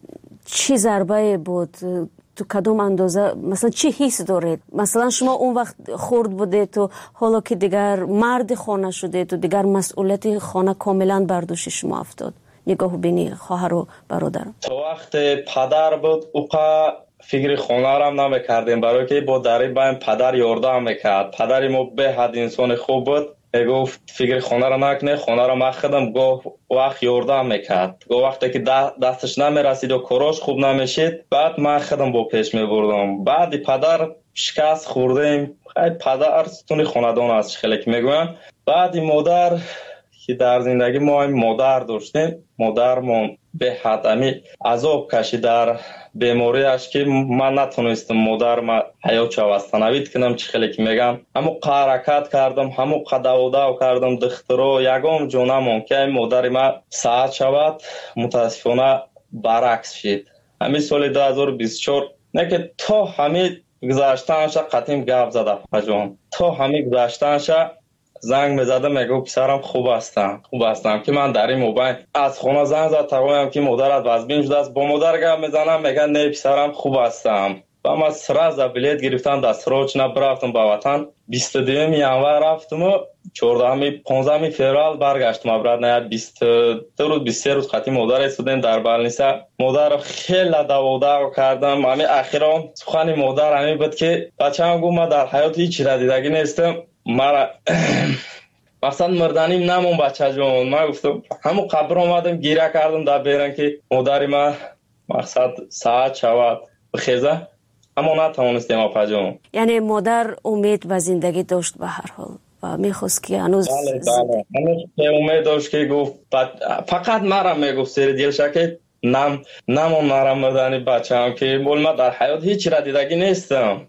چی ضربه بود؟ تو کدوم اندازه مثلا چی حس دارید؟ مثلا شما اون وقت خرد بودید تو حالا که دیگر مرد خانه شدید تو دیگر مسئولیت خانه کاملا بر دوش شما افتاد. نگاه بینی خواهر و برادر. تو وقت پدر بود اوقا فکر خانه را هم نمیکردیم برای که با دری بایم پدر یاردم میکرد. پدری ما به حد انسان خوب بود. گفت فکر خانه را نکنه خانه را من خودم گفت وقت یاردم میکرد. گفت وقتی که دستش نمیرسید و کاراش خوب نمیشید بعد من خودم با پیش میبردم. بعد پدر شکست خوردیم. خیلی پدر ستون خاندان است خیلی که میگویم. بعد مادر که در زندگی ما مادر داشتیم مادرمون به حد امی عذاب کشید در بیماریش که من نتونستم مادر ما حیات چوستنوید کنم. چی خیلی که میگم همو حرکت کردم همو قدوداو کردم دخترو یگام جونمون که مادر ما ساعت شود متاسفانه برعکس شد. همین سال دو هزار و بیست و چهار نه که تا همین گذاشتنش قطیم گپ زده پجان تا همین گذاشتنش زنگ میزدم میگو پسرم خوب هستم خوب هستم که من در این موبایل از خونه زنگ زد تقویم که مادرت وزبین شده است. با مادر گپ میزنم میگن نه پسرم خوب هستم. و من سراز بلیت گرفتم دست روچ نبرفتم به وطن. بیست و دوم ینور رفتم و چهاردهم پانزدهم فوریه برگشتم برات. نه بیست دو روز بیست و سه روز خاطی مادر استودن در بالنیسا. مادر خیلی داودا کردم. همین اخیرا سخن مادر همین بود که بچه‌ام گفت من در حیات هیچ چیز دیدگی نیستم. مرا مثلا مردنیم نمون بچه جون. من گفتم همون قبر آمدم گیره کردم در بیرن که مادری ما مقصد ساعت شود بخیزه اما نتوانستیم اپا جون. یعنی مادر امید و زندگی داشت به هر حال و میخواست که هنوز بله بله هنوز امید داشت که گفت فقط مرا میگفت سر دیلش که نم نمون مرا مردنی بچه هم که بول ما در حیات هیچ را دیدگی نیستم.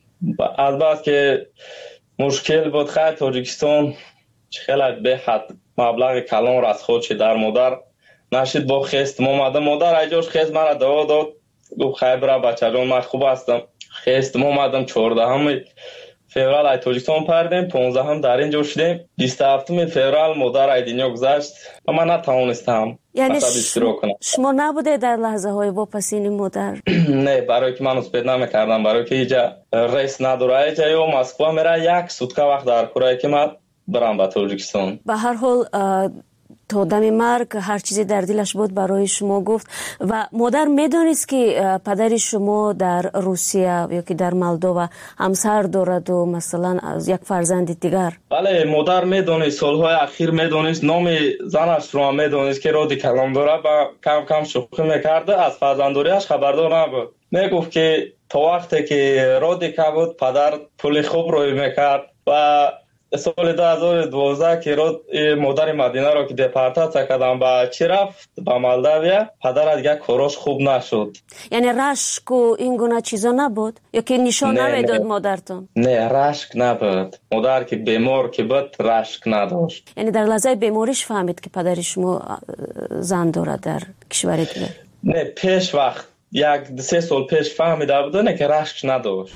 از بعد که مشکل بود خیلی تاجیکستان خیلی به حد مبلغ کلان را از خود چه در مادر نشید با خستم اومده. مادر ایجاش خست مرا دوا داد، گفت خیر برا بچه جان من خوب هستم. خستم اومدم چهاردهم فوریه ای تاجیکستان پردیم، پانزدهم در اینجا شدیم. بیست و هفتم فوریه مادر ای دنیا گذشت و من نتوانستم یعنی شما نبوده در لحظه های واپسین مادر؟ نه، برای که من اسپید نمیکردم، برای که اینجا ریس نداره. اینجا یا مسکو میره یک سوتکه وقت در کره که من برم به تاجیکستان. به هر حال تا دم مرگ هر چیزی در دلش بود برای شما گفت. و مادر میدونست که پدر شما در روسیه یا که در مولدووا همسر دارد و مثلا از یک فرزند دیگر؟ بله، مادر میدونست، سالهای اخیر میدونست، نام زنش رو میدونست که رادی کلام داره و کم کم شوخی میکرده. از فرزنداریش خبردار نبود. میگفت که تا وقتی که رادی که بود پدر پول خوب روی میکرد و سال دو هزار و دوازده که رود مادر مدینه رو که دپارتاسیا کردم با چی رفت با مولداویا، پدر دیگه کاراش خوب نشد. یعنی رشک و این گونه چیزا نبود یا که نشان نمیداد مادرتون؟ نه، رشک نبود. مادر که بیمار که بود رشک نداشت. یعنی در لحظه بیماریش فهمید که پدر شما زن داره در کشور دیگه؟ نه، پیش وقت یک سه سال پیش فهمیده بود نه که رشک نداشت.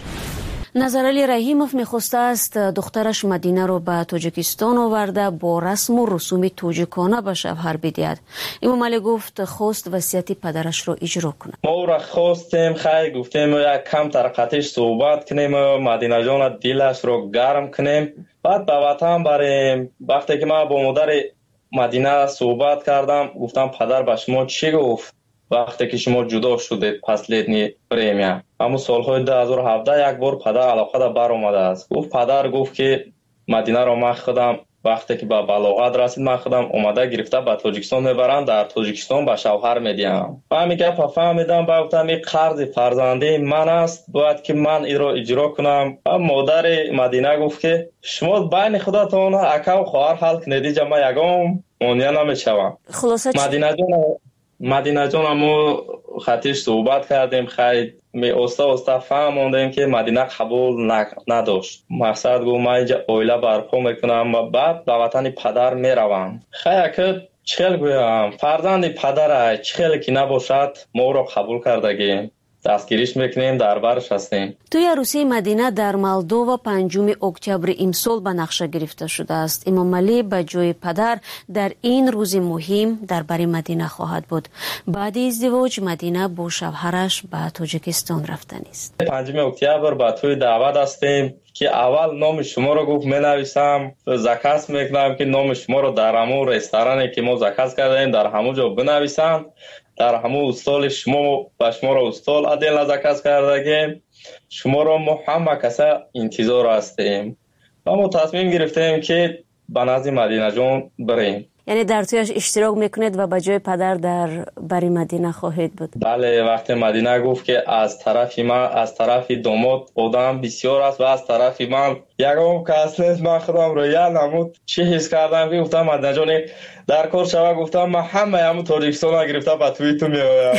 نظرعلی رحیموف میخواسته است دخترش مدینه رو به تاجیکستان آورده با رسم و رسوم تاجیکانه به شوهر بدهد. امام علی گفت خواست وصیت پدرش رو اجرا کنه. ما را خواستیم، خیلی گفتیم یک کم ترقتش صحبت کنیم، مدینه جان دلش رو گرم کنیم، بعد به وطن بریم. وقتی که من با مادر مدینه صحبت کردم گفتم پدر به شما چی گفت وقتی که شما جدا شدید پس لیدنی پریمیا؟ همون سالهای دو هزار و هفده یک بار پدر علاقه دا بر اومده است. گفت پدر گفت که مدینه رو من خودم وقتی که به بلاغت رسید من خودم اومده گرفته به تاجیکستان میبرم، در تاجیکستان به شوهر میدیم. و همین گپ فهمیدم، با گفتم این قرض فرزندی من است، باید که من این رو اجرا کنم. و مادر مدینه گفت که شما بین خودتون اکا و خواهر حل کنید، اینجا من یگام مانع نمیشوم. خلاصه مدینه جان مدینه جان ما خطیش صحبت کردیم، خیلی می استا استا فهموندیم که مدینه قبول نداشت. مقصد گفت من اینجا اویله برپا میکنم و بعد به وطن پدر میروم. خیلی که چخیل گویم فرزند پدر چخیل که نباشد ما رو قبول کردگیم، دستگیریش میکنیم، در برش هستیم. توی عروسی مدینه در مولدووا پنجم اکتبر امسال به نقشه گرفته شده است. امام علی به جای پدر در این روز مهم در بر مدینه خواهد بود. بعد ازدواج مدینه با شوهرش به تاجیکستان رفتن است. پنجم اکتبر به توی دعوت هستیم که اول نام شما رو گفت می نویسم، زکس میکنم که نام شما رو در همون رستورانی که ما زکس کردیم در همون جا بنویسم، در همون استال شما و شما رو استال عدل نزکس کردگیم، شما رو ما همه کسا انتظار هستیم و ما تصمیم گرفتیم که به نزد مدینه جان بریم. یعنی در تویش اشتراک میکنید و به جای پدر در بری مدینه خواهید بود؟ بله، وقتی مدینه گفت که از طرف من از طرف داماد آدم بسیار است و از طرف من یکم کس نیست، من خودم رو یه نمود چی حس کردم که گفتم مدینه جان در کار شوه، گفتم من همه همون تاجیکستان گرفته به توی تو میایم.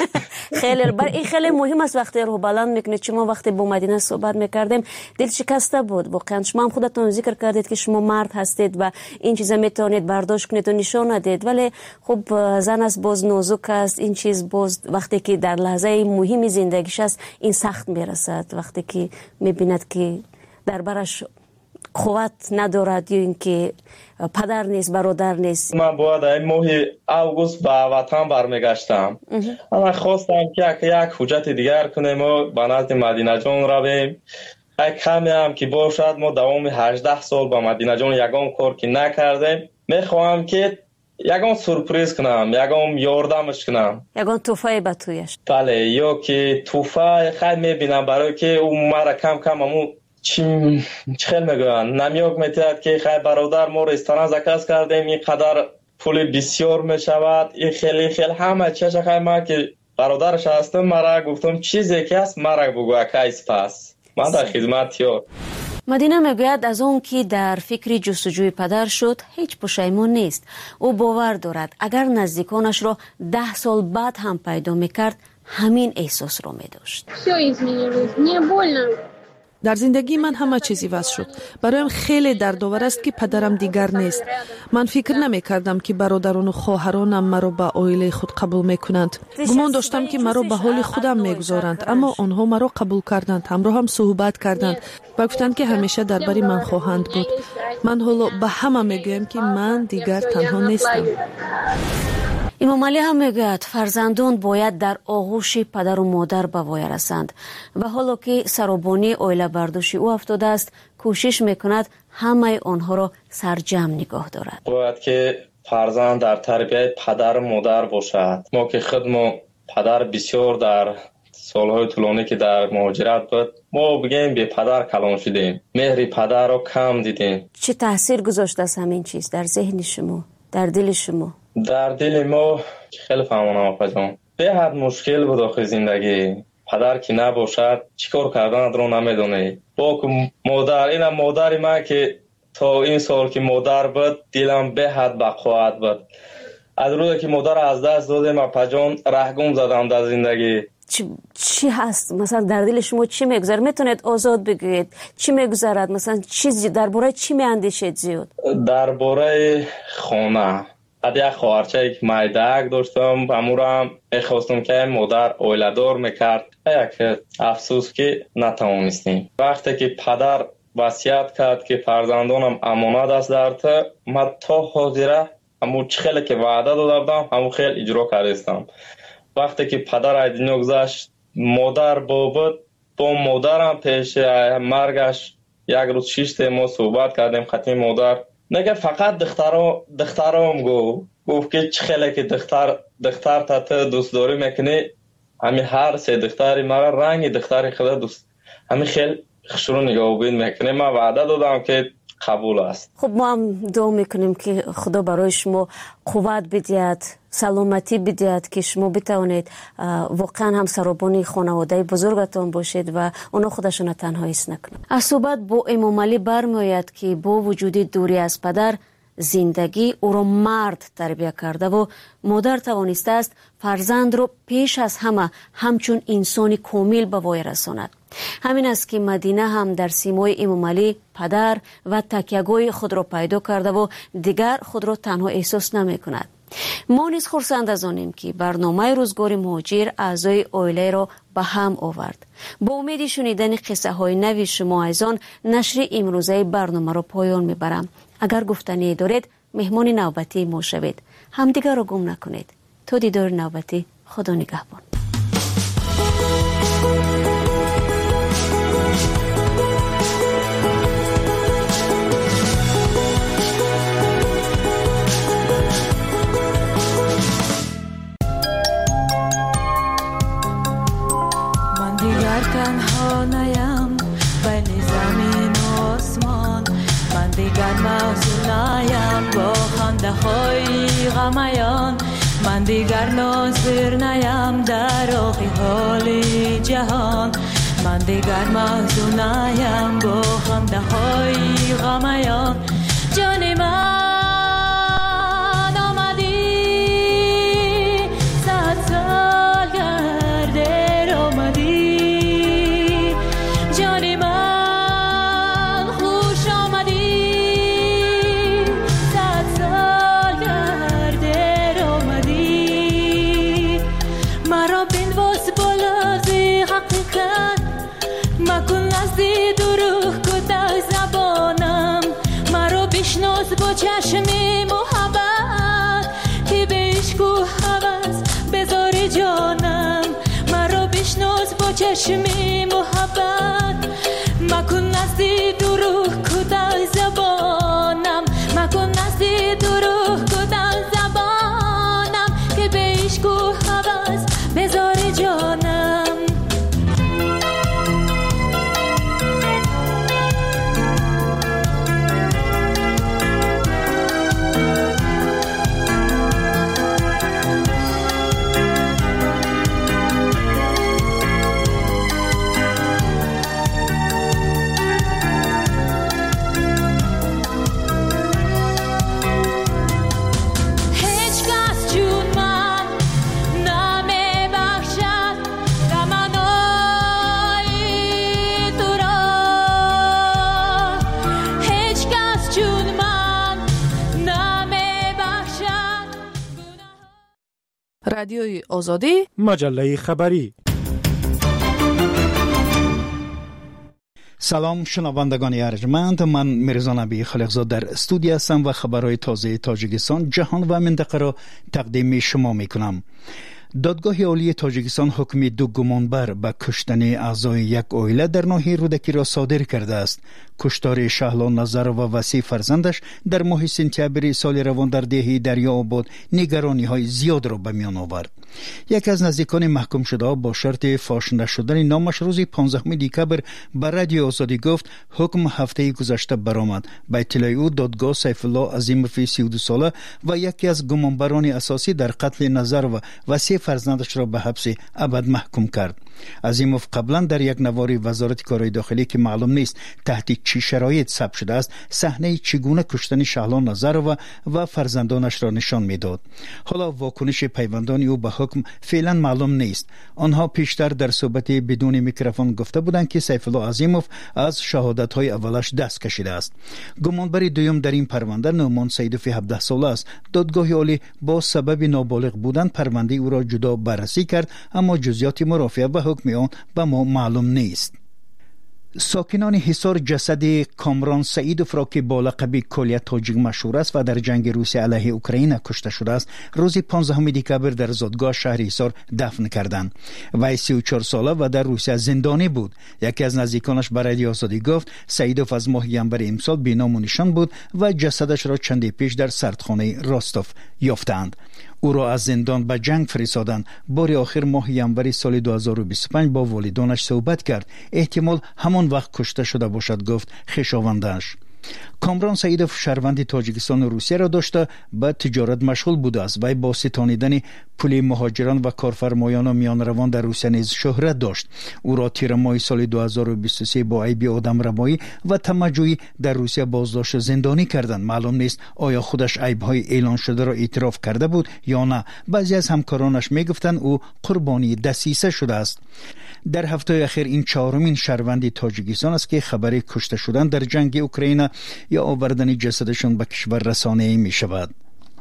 خیلی بر این خیلی مهم است وقتی رو بلند میکنید. چما وقتی با مدینه صحبت میکردیم دل شکسته بود واقعا. شما هم خودتون ذکر کردید که شما مرد هستید و این چیزا میتونید برداشت کنید و نشان ندید، ولی خب زن است باز نازک است. این چیز باز وقتی که در لحظه مهمی زندگیش است این سخت میرسد، وقتی که میبیند که در برش قوت ندارد یا اینکه پدر نیست، برادر نیست. من باید این ماه اوگوست به وطن برمیگشتم. من خواستم که یک حجت دیگر کنیم و به نزد مدینه جان رویم. یک کمی هم که باشد ما دوام هجده سال با مدینه جان یگام کار که نکردیم، میخواهم که یگام سورپریز کنم، یگام یاردمش کنم، یگام توفه به تویش. بله، یا که توفه خیلی میبینم برای که اون مرا کم کم همون چی خیلی میگوین نمیاک میتید که خیلی برادر ما رستوران زکس کردیم این قدر پول بسیار میشود، این خیلی خیلی همه چیز خیلی من که برادرش هستم مرا گفتم چیزی که هست مرا بگو اکایس پس من در خدمت یار. مدینه میگوید از اون که در فکر جستجوی پدر شد هیچ پشیمون نیست. او باور دارد اگر نزدیکانش را ده سال بعد هم پیدا میکرد همین احساس را میداشت. Все изменилось, мне больно. در زندگی من همه چیزی وصل شد. برایم خیلی دردآور است که پدرم دیگر نیست. من فکر نمی کردم که برادران و خواهرانم مرا به عائله خود قبول می کنند. گمان داشتم که مرا به حال خودم می گذارند، اما آنها مرا قبول کردند. همراه هم صحبت کردند و گفتند که همیشه درباره من خواهند بود. من حالا به همه می گویم که من دیگر تنها نیستم. امام علی هم میگوید فرزندان باید در آغوش پدر و مادر به وای رسند و حالا که سرابانی عائله برداشت او افتاده است، کوشش میکند همه آنها را سرجم نگاه دارد. باید که فرزند در تربیت پدر و مادر باشد. ما که خودمون پدر بسیار در سالهای طولانی که در مهاجرت بود، ما بگیم به پدر کلان شدیم، مهر پدر را کم دیدیم. چه تاثیر گذاشته است همین چیز در ذهن شما، در دل شما؟ در دل ما خیلی فهمانم آقا جان، به حد مشکل بود آخه زندگی. پدر که نباشد چیکار کردن رو نمیدونه. با مادر، این مادر ما که تا این سال که مادر بود دلم به حد بقوت بود. از روزی که مادر از دست دادم آقا جان رهگم زدم در زندگی. چی, چی هست مثلا در دل شما چی میگذره؟ میتونید آزاد بگویید چی میگذرد؟ مثلا چیزی درباره چی میاندیشید زیاد؟ درباره خانه. از یک خواهرچه یک مایدک داشتم، امورم میخواستم که مادر عائله‌دار میکرد. یک افسوس که نتوانستیم. وقتی که پدر وصیت کرد که فرزندانم امانت است در تو، من تا حاضره همون خیلی که وعده داده بودم همون خیلی اجرا کردم. وقتی که پدر از دنیا گذشت، مادر بود، با مادرم پیش مرگش یک روز شیشت ما صحبت کردیم. خطی مادر نگه فقط دخترم دخترم گو گفت که چه خیلی که دختر دختر تا تو دوست داری میکنی، همین هر سه دختری مرا رنگ دختری خدا دوست همین خیلی خشرو نگاه بین میکنه. من وعده دادم که قبول است. خب ما هم دعا میکنیم که خدا برای شما قوت بدهد، سلامتی بدهد که شما بتوانید واقعا هم سرابانی خانواده بزرگتان باشید و اونا خودشون تنها حس نکنند. از صحبت با امام علی برمیآید که با وجود دوری از پدر، زندگی او را مرد تربیت کرده و مادر توانسته است فرزند را پیش از همه همچون انسانی کامل به وای رساند. همین است که مدینه هم در سیمای امام علی پدر و تکیه‌گاه خود را پیدا کرده و دیگر خود را تنها احساس نمی کند. ما نیز خرسند از آنیم که برنامه روزگار مهاجر اعضای عائله را به هم آورد. با امید شنیدن قصه های نوی شما از آن نشر امروزه برنامه را پایان میبرم. اگر گفتنی دارید مهمان نوبتی ما شوید. همدیگر را گم نکنید. تا دیدار نوبتی، خدا نگهبان. من دیگر تنها نیم بین زمین و آسمان، من دیگر محزون نیم با خنده های غمیان، من دیگر ناظر نیم در آخی حال جهان، من دیگر محزون نیم با خنده های غمیان. جان من آمدی صد سال گرده آمدی، جان من خوش آمدی صد سال گرده آمدی. مرا بنواز بالا زی حقیقت، مکن نزدی دروغ کده زبانم، مرا بشناس با چشمی محبت که به عشق و هوس بذار جانم، مرا بشناس با چشمی محبت، مکن نزدی دروغ کده زبانم، مکن نزدی دروغ کده زبانم که به عشق و هوس بذار جانم. رادیوی آزادی، مجله خبری. سلام شنوندگان ارجمند، من میرزا نبی خالقزاد در استودیو هستم و خبرهای تازه تاجیکستان، جهان و منطقه را تقدیم شما میکنم. دادگاه عالی تاجیکستان حکم دو گمانبر به کشتن اعضای یک عائله در ناحیه رودکی را صادر کرده است. کشتار شهلا نظر و وسیع فرزندش در ماه سپتامبر سال روان در دهه دریا آباد نگرانی های زیاد را به میان آورد. یکی از نزدیکان محکوم شده با شرط فاش نشدن نامش روز پانزدهم دکمبر به رادیو آزادی گفت حکم هفته گذشته برآمد. به اطلاع او دادگاه سیف الله عظیموف سی و دو ساله و یکی از گمانبران اساسی در قتل نظر و وسیع فرزندش را به حبس ابد محکوم کرد. عظیموف قبلا در یک نواری وزارت کارهای داخلی که معلوم نیست تحت چه شرایط ثبت شده است صحنه چگونه کشتن شهلا نظرова و فرزندانش را نشان میداد. حالا واکنش پیوندان او به حکم فعلا معلوم نیست. آنها پیشتر در صحبت بدون میکروفون گفته بودند که سیف الله عظیموف از شهادت های اولش دست کشیده است. گمانبر دوم در این پرونده نومان سیدوف هفده ساله است. دادگاه عالی با سبب نابالغ بودن پرونده او را جدا بررسی کرد، اما جزئیات مرافعه و حکم آن به ما معلوم نیست. ساکنان حصار جسد کامران سعیدوف را که با لقب کلیه تاجیک مشهور است و در جنگ روسیه علیه اوکراین کشته شده است روز پانزدهم دکمبر در زادگاه شهر حصار دفن کردند. وی سی و چهار ساله و در روسیه زندانی بود. یکی از نزدیکانش به رادیو آزادی گفت سعیدوف از ماه ژانویه امسال بی‌نام و نشان بود و جسدش را چندی پیش در سردخانه راستوف یافتند. او را از زندان به جنگ فرستادند. بار آخر ماه ژانویه سال دو هزار و بیست و پنج با والدانش صحبت کرد. احتمال همان وقت کشته شده باشد، گفت خویشاوندش. کامران سعیدوف شهروند تاجیکستان و روسیه را داشته به تجارت مشغول بوده است. وی با ستانیدن پول مهاجران و کارفرمایان و میان روان در روسیه نیز شهرت داشت. او را تیر ماه سال دو هزار و بیست و سه با عیب آدمربایی و طمع‌جویی در روسیه بازداشت زندانی کردند. معلوم نیست آیا خودش عیب‌های اعلان شده را اعتراف کرده بود یا نه. بعضی از همکارانش میگفتند او قربانی دسیسه شده است. در هفته اخیر این چهارمین شهروند تاجیکستان است که خبر کشته شدن در جنگ اوکراین یا آوردن جسدشان به کشور رسانه‌ای می شود.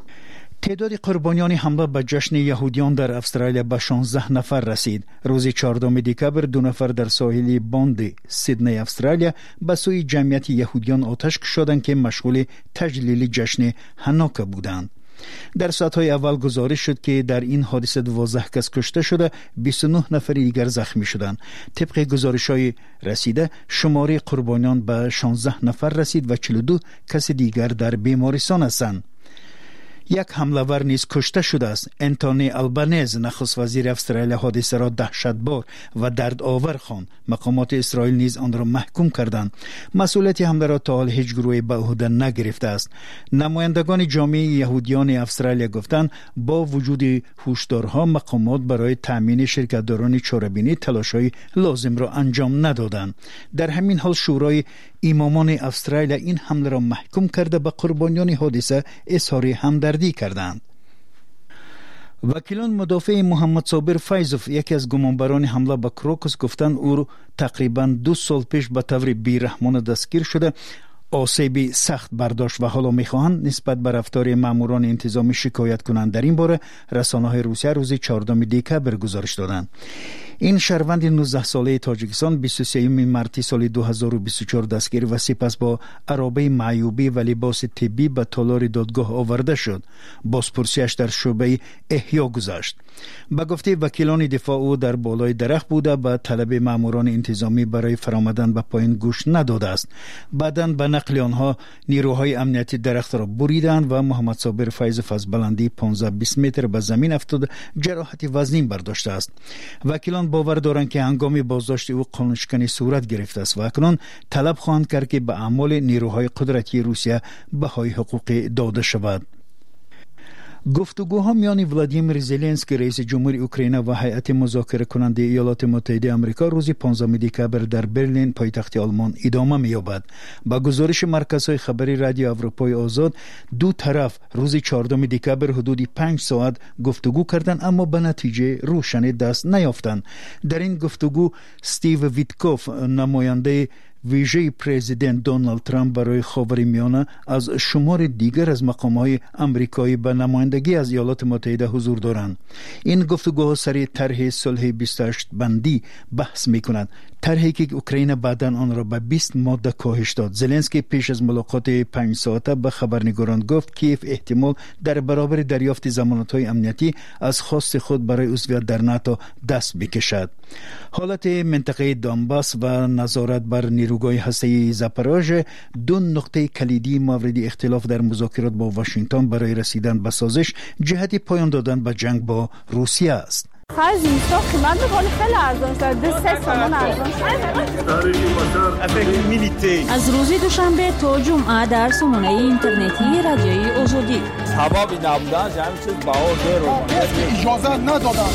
تعداد قربانیان حمله به جشن یهودیان در استرالیا به شانزده نفر رسید. روز چهاردهم دکمبر دو نفر در ساحل باند سیدنی استرالیا به سوی جمعیت یهودیان آتش کشیدند که مشغول تجلیل جشن هانوکا بودند. در ساعتهای اول گزارش شد که در این حادثه دوازده کس کشته شده، بیست و نه نفر دیگر زخمی شدند. طبق گزارش‌های رسیده شماره قربانیان به شانزده نفر رسید و چهل و دو کس دیگر در بیمارستان هستند. یک حمله‌ور نیز کشته شده است. انتونی البنز نخست وزیر استرالیا حادثه را دهشتبار و دردآور خواند. مقامات اسرائیل نیز آن را محکوم کردند. مسئولیت حمله را تا حال هیچ گروهی به عهده نگرفته است. نمایندگان جامعه یهودیان استرالیا گفتند با وجود هشدارها مقامات برای تامین شرکت‌داران چاره‌بینی تلاش‌های لازم را انجام ندادند. در همین حال شورای امامان استرالیا این حمله را محکوم کرده به قربانیان حادثه اظهار همدردی کردند. وکیلان مدافع محمد صابر فیضوف یکی از گمانبران حمله به کروکوس گفتند او تقریبا دو سال پیش به طور بی‌رحمانه دستگیر شده، آسیبی سخت برداشت و حالا میخواهند نسبت به رفتار ماموران انتظامی شکایت کنند. در این باره رسانه‌های روسیه روز چهاردهم دکمبر گزارش دادند. این شهروند نوزده ساله تاجیکستان بیست و سوم مارس سال دو هزار و بیست و چهار دستگیر و سپس با عرابه معیوبی و لباس طبی به تالار دادگاه آورده شد. بازپرسیش در شعبه احیا گذشت. به گفته وکیلان دفاع او در بالای درخت بوده به طلب ماموران انتظامی برای فرآمدن به پایین گوش نداده است. بعداً به نقل آنها نیروهای امنیتی درخت را بریدند و محمد صابر فیضوف از بلندی پانزده بیست متر به زمین افتاد، جراحت وزنی برداشته است. وکیلان باور دارند که هنگام بازداشت او قانونشکنی صورت گرفته است و اکنون طلب خواهند کرد که به اعمال نیروهای قدرتی روسیه بهای حقوقی داده شود. گفتگوها میان ولادیمیر زلنسکی رئیس جمهور اوکراین و هیئت مذاکره کننده ایالات متحده آمریکا روز پانزدهم دکمبر در برلین پایتخت آلمان ادامه می‌یابد. با گزارش مرکزهای خبری رادیو اروپای آزاد دو طرف روز چهاردهم دکمبر حدود پنج ساعت گفتگو کردند اما به نتیجه روشنی دست نیافتند. در این گفتگو استیو ویتکوف نماینده ویژه پرزیدنت دونالد ترامپ برای خاورمیانه از شمار دیگر از مقام‌های آمریکایی به نمایندگی از ایالات متحده حضور دارند. این گفتگوها سر طرح صلح بیست و هشت بندی بحث می‌کند. طرحی که اوکراین بعداً آن را به بیست ماده کاهش داد. زلنسکی پیش از ملاقات پنج ساعته به خبرنگاران گفت کیف احتمال در برابر دریافت ضمانت‌های امنیتی از خواست خود برای عضویت در ناتو دست بکشد. حالت منطقه دانباس و نظارت بر نیروگاه هسته‌ای زاپاروژه دو نقطه کلیدی مورد اختلاف در مذاکرات با واشنگتن برای رسیدن به سازش جهت پایان دادن به جنگ با روسیه است. خرج اینستا قیمت بکنه خیلی ارزان شد. دو سه سامان ارزان شد. از روز دوشنبه تا جمعه در سامانه اینترنتی رادیوی آزادی. هوا نبودن جمع چیز بهار دیر اجازه ندادن.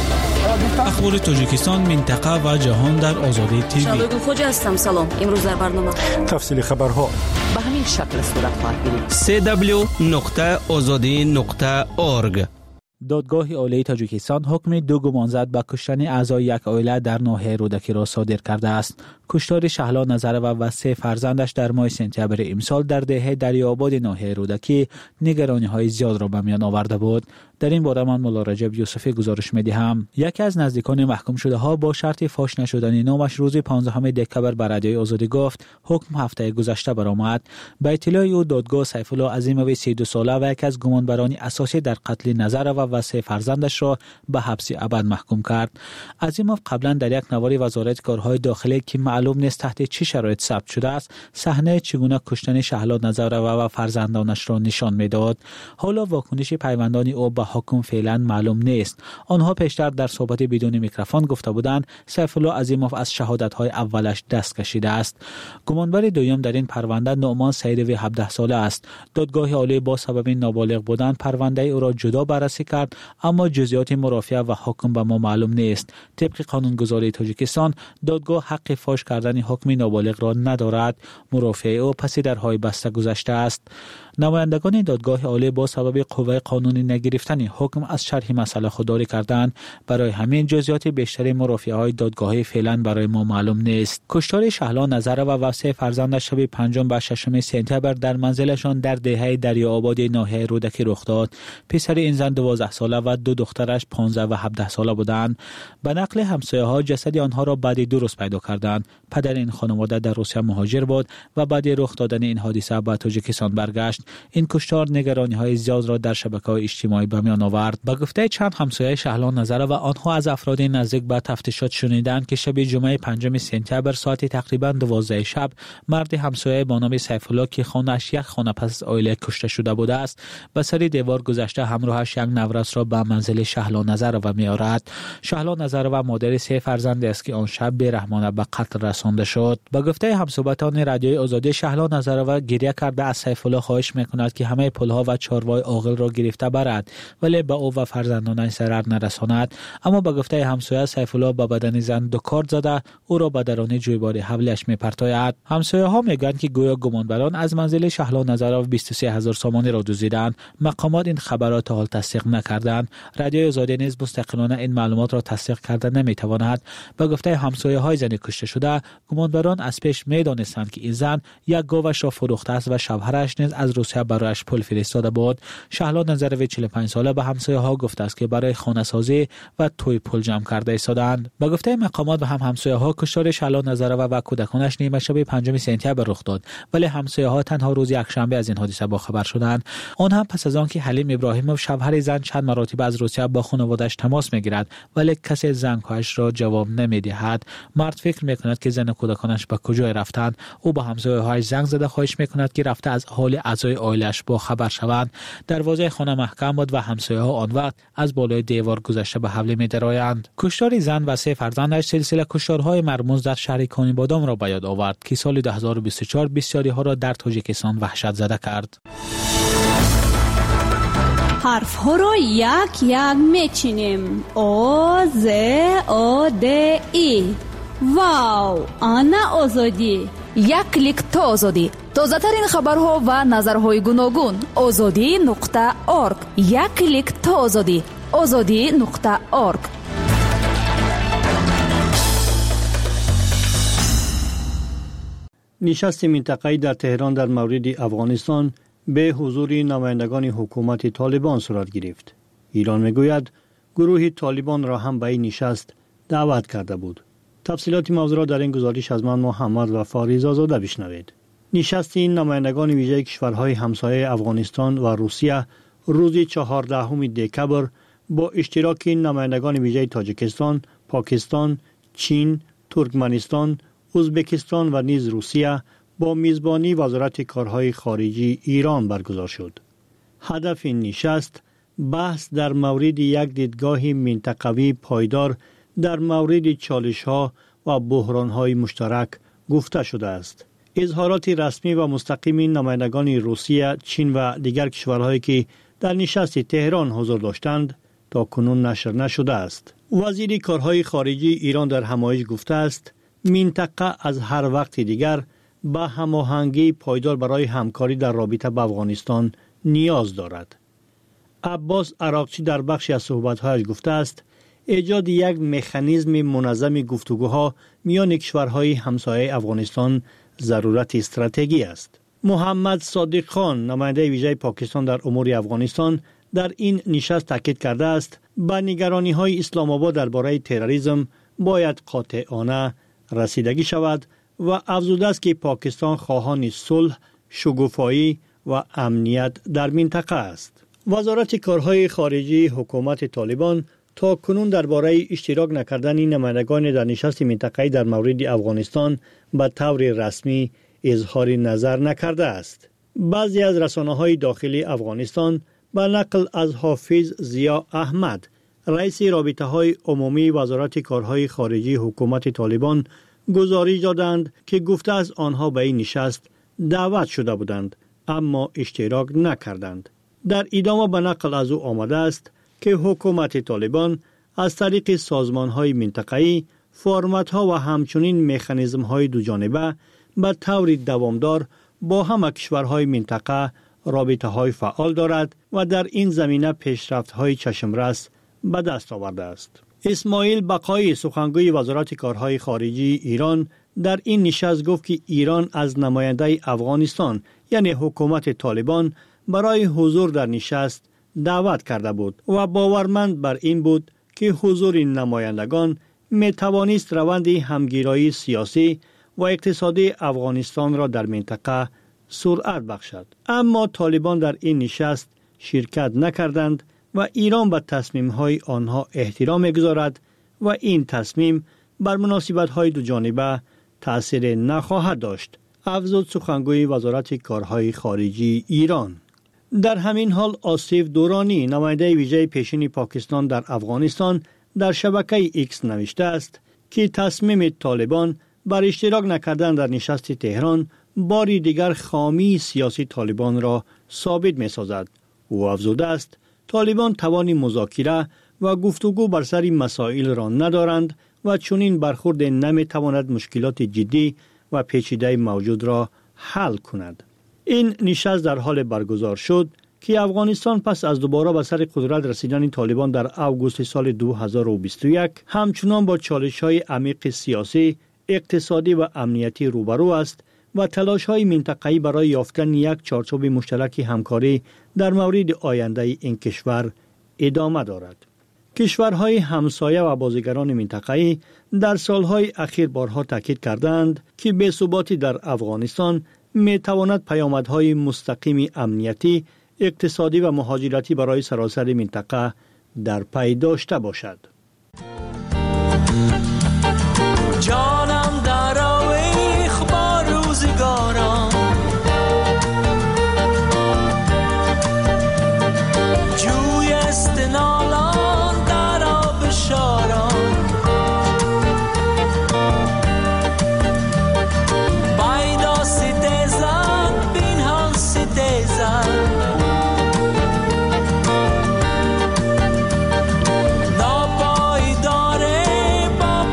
اخبار تاجیکستان، منطقه و جهان در آزادی تیوی. شالوگو خوجا هستم. سلام. امروز در برنامه تفصیل خبرها به همین شکل صورت خواهد گرفت. سه دبلیو نقطه آزادی نقطه اورگ. دادگاه عالی تاجیکستان حکم دو گمانزد به کشتن اعضای یک عائله در ناحیه رودکی را صادر کرده است. کشتار شهلا نظروه و سه فرزندش در ماه سپتامبر امسال در دهه دریاباد ناحیه رودکی نگرانی‌های زیاد را به میان آورده بود. در این باره من مولا رجب یوسفی گزارش می‌دهم. یکی از نزدیکان محکوم شده ها با شرط فاش نشدن نامش روز پانزدهم دکتبر بر رادیوی آزادی گفت حکم هفته گذشته برآمد. به اطلاع او دادگاه سیف الله عظیموی سی و دو ساله و یکی از گمانبران اساسی در قتل نظروه و سه فرزندش را به حبس ابد محکوم کرد. عظیموف قبلا در یک نوار وزارت کارهای داخلی که معلوم نیست تحت چه شرایط ثبت شده است صحنه چگونه کشتن شهلا نظروه و فرزندانش را نشان میداد. حالا واکنش پیوندان او به حکم فعلا معلوم نیست. آنها پیشتر در صحبت بدون میکروفون گفته بودند سیف الله عظیموف از شهادت‌های اولش دست کشیده است. گمانبر دوم در این پرونده نعمان سیدوی هفده ساله است. دادگاه عالی با سبب نابالغ بودن پرونده او را جدا بررسی کرد اما جزئیات مرافعه و حکم به ما معلوم نیست. طبق قانونگذاری تاجیکستان دادگاه حق فاش کردن حکم نابالغ را ندارد. مرافعه او پس درهای بسته گذشته است. نمایندگان دادگاه عالی با سبب قوه قانونی نگرفتن حکم از شرح مسئله خودداری کردند. برای همین جزئیات بیشتر مرافعه های دادگاهی فعلا برای ما معلوم نیست. کشتار شهلا نظروه و سه فرزندش شب پنجم و ششم سپتامبر در منزلشان در دهه دریاباد ناحیه رودکی رخ داد. پسر این زن دوازده ساله و دو دخترش پانزده و هفده ساله بودند. به نقل همسایه‌ها جسد آنها را بعد دو روز پیدا کردند. پدر این خانواده در روسیه مهاجر بود و بعد رخ دادن این حادثه به تاجیکستان برگشت. این کشتار نگرانی‌های زیاد را در شبکه‌های اجتماعی به میان آورد. به گفته چند همسایه شهلا نظروه و آنها از افراد نزدیک به تفتیشات شنیدند که شب جمعه پنجم سپتامبر ساعت تقریباً دوازده شب مرد همسایه با نام سیف الله که خانه‌اش یک خانه پس از عائله کشته شده بوده است به سر دیوار گذشته همراهش یک نورس را به منزل شهلا نظروه می‌آورد. شهلا نظروه مادر سه فرزند است که آن شب بی‌رحمانه به قتل رسانده شد. به گفته همصحبتان رادیوی آزادی شهلا نظروه گریه کرده از سیف الله خواهش می‌کند که همه پل‌ها و چاروای عاقل را گرفته برد ولی به او و فرزندانش ضرر نرساند. اما به گفته همسایه سیف الله به بدن زن دو کارت زده او را به درون جویبار حولش می‌پرتاید. همسایه‌ها میگویند که گویا گمانبران از منزل شهلا نظروه بیست و سه هزار سامانی را دزدیدند. مقامات این خبرات حال تصدیق نکردند. رادیوی آزادی نیز مستقلانه این معلومات را تصدیق کرده نمی‌تواند. به گفته همسایه‌های زن کشته شده گمانبران از پیش می‌دانستند که این زن یک گاوش را فروخته است و شوهرش نیز از روسیه برایش پول فرستاده بود. شهلا نظروی چهل و پنج ساله به همسایه‌ها گفته است که برای خانه سازی و توی پول جمع کرده ایستادند. به گفته مقامات و هم همسایه‌ها کشتار شهلا نظروه و کودکانش نیمه شب پنجم سپتامبر رخ داد ولی همسایه‌ها تنها روز یکشنبه از این حادثه با خبر شدند. آن هم پس از آنکه حلیم ابراهیموف شوهر زن چند مراتب از روسیه با خانواده‌اش تماس می‌گیرد ولی کسی زنگ‌هایش را جواب نمی‌دهد. مرد فکر می‌کند که زن و کودکانش به کجا رفتند. او به همسایه‌هایش زنگ زده خواهش می‌کند که رفته از حال اعضای عائله‌اش با خبر شوند. دروازه خانه محکم بود و همسایه‌ها آن وقت از بالای دیوار گذشته به حمله می‌درآیند. کشتار زن و سه فرزندش سلسله کشتارهای مرموز در شهر کانی بادام را به یاد آورد که سال دو هزار و بیست و چهار بسیاری‌ها را در تاجیکستان وحشت زده کرد. حرف ها را یک یک میچینیم. او ز او د ای. واو، آنا آزادی. یک کلیک تا آزادی. تازه ترین خبرها و نظرهای گوناگون. آزادی نقطه اورگ. یک کلیک تا آزادی. آزادی نقطه اورگ. نشست منطقه‌ای در تهران در مورد افغانستان به حضور نمایندگان حکومت طالبان صورت گرفت. ایران میگوید گروه طالبان را هم به این نشست دعوت کرده بود. تفصیلات موضوع را در این گزارش از من محمد و فاریز آزاده بشنوید. نشست این نمایندگان ویژه کشورهای همسایه افغانستان و روسیه روز چهاردهم دکبر با اشتراک نمایندگان ویژه تاجیکستان، پاکستان، چین، ترکمنستان، ازبکستان و نیز روسیه با میزبانی وزارت کارهای خارجی ایران برگزار شد. هدف این نشست بحث در مورد یک دیدگاه منطقوی پایدار در مورد چالش‌ها و بحران‌های مشترک گفته شده است. اظهارات رسمی و مستقیم نمایندگان روسیه، چین و دیگر کشورهایی که در نشست تهران حضور داشتند تا کنون نشر نشده است. وزیر کارهای خارجی ایران در همایش گفته است منطقه از هر وقت دیگر به هماهنگی پایدار برای همکاری در رابطه با افغانستان نیاز دارد. عباس عراقچی در بخشی از صحبت‌هایش گفته است ایجاد یک مکانیزم منظم گفتگوها میان کشورهای همسایه افغانستان ضرورت استراتژی است. محمد صادق خان نماینده ویژه پاکستان در امور افغانستان در این نشست تاکید کرده است به نگرانی‌های اسلام آباد درباره تروریسم باید قاطعانه رسیدگی شود و افزوده است که پاکستان خواهان صلح، شکوفایی و امنیت در منطقه است. وزارت کارهای خارجی حکومت طالبان تا کنون درباره اشتراک نکردن نمایندگان در نشست منطقه‌ای در مورد افغانستان به طور رسمی اظهار نظر نکرده است. بعضی از رسانه‌های داخلی افغانستان به نقل از حافظ ضیا احمد، رئیس رابطه‌های عمومی وزارت کارهای خارجی حکومت طالبان گزارش دادند که گفته از آنها به این نشست دعوت شده بودند اما اشتراک نکردند. در ادامه به نقل از او آمده است که حکومت طالبان از طریق سازمان‌های منطقه‌ای، فرمت‌ها و همچنین مکانیزم‌های دوجانبه به طور دوامدار با همه کشورهای منطقه رابطه‌های فعال دارد و در این زمینه پیشرفت‌های چشمرس به دست آورده است. اسماعیل بقایی سخنگوی وزارت کارهای خارجی ایران در این نشست گفت که ایران از نماینده افغانستان یعنی حکومت طالبان برای حضور در نشست دعوت کرده بود و باورمند بر این بود که حضور این نمایندگان می توانست روند همگیرایی سیاسی و اقتصادی افغانستان را در منطقه سرعت بخشد. اما طالبان در این نشست شرکت نکردند و ایران به تصمیم‌های آنها احترام می‌گذارد و این تصمیم بر مناسبت‌های دو جانبه تأثیر نخواهد داشت. افزود سخنگوی وزارت کارهای خارجی ایران. در همین حال آصف دورانی نماینده ویژه پیشین پاکستان در افغانستان در شبکه ایکس نوشته است که تصمیم طالبان بر اشتراک نکردن در نشست تهران باری دیگر خامی سیاسی طالبان را ثابت می‌سازد. او افزوده است طالبان توان مذاکره و گفتگو بر سر مسائل را ندارند و چنین برخورد نمی‌تواند مشکلات جدی و پیچیده موجود را حل کند. این نشست در حال برگزار شد که افغانستان پس از دوباره به سر قدرت رسیدن طالبان در اوگوست سال دو هزار و بیست و یک همچنان با چالش‌های عمیق سیاسی، اقتصادی و امنیتی روبرو است و تلاش‌های منطقه‌ای برای یافتن یک چارچوب مشترک همکاری در مورد آینده این کشور ادامه دارد. کشورهای همسایه و بازیگران منطقه‌ای در سالهای اخیر بارها تاکید کردند که بی‌ثباتی در افغانستان می‌تواند پیامدهای مستقیم امنیتی، اقتصادی و مهاجرتی برای سراسر منطقه در پی داشته باشد. جانم در آویخ با روزگاران، جوی استنالان در آب شاران، بایدا سیده زن بین هم سیده زن، ناپای داره با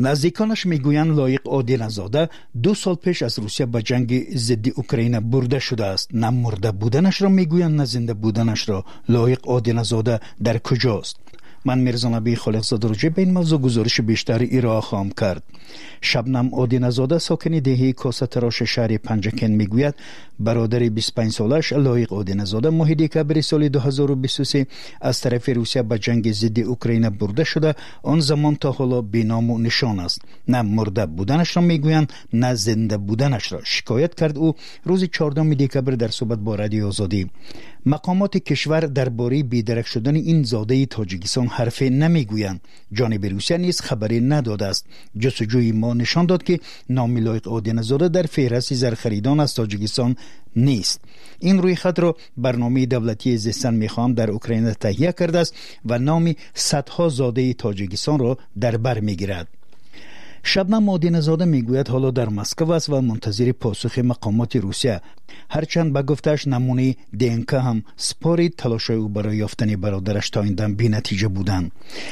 نزدیکانش میگویند لایق آدینزاده دو سال پیش از روسیه به جنگ ضد اوکراین برده شده است. نه مرده بودنش را میگویند نه زنده بودنش را. لایق آدینزاده در کجاست؟ من میرزا نبی خالقزاده راجع به این موضوع گزارش بیشتر ارائه خواهم کرد. شبنم آدینزاده ساکن دهه کاسه تراش شهر پنجکن میگوید برادر بیست و پنج سالش لایق آدینزاده ماه دکبر سال دو هزار و بیست و سه از طرف روسیه به جنگ ضد اوکراین برده شده. آن زمان تا حالا بی‌نام و نشان است. نه مرده بودنش را میگویند نه زنده بودنش را. شکایت کرد او روز چهاردهم دکبر در صحبت با رادیو آزادی. مقامات کشور درباره بی‌درک شدن این زاده تاجیکستان حرفی نمیگویند. جانب روسیه نیز خبری نداده است. جستجوی ما نشان داد که نام لایق آدینزاده در فهرست زرخریدان از تاجیکستان نیست. این روی خط را برنامه دولتی زیستن میخوام در اوکراین تهیه کرده است و نام صدها زاده تاجیکستان را در بر میگیرد. شبنم آدینزاده میگوید حالا در مسکو است و منتظر پاسخ مقامات روسیه. هرچند به گفتش نمونه دینکا هم سپارید تلاش‌های او برای یافتن برادرش تا این دم بی‌نتیجه بودند.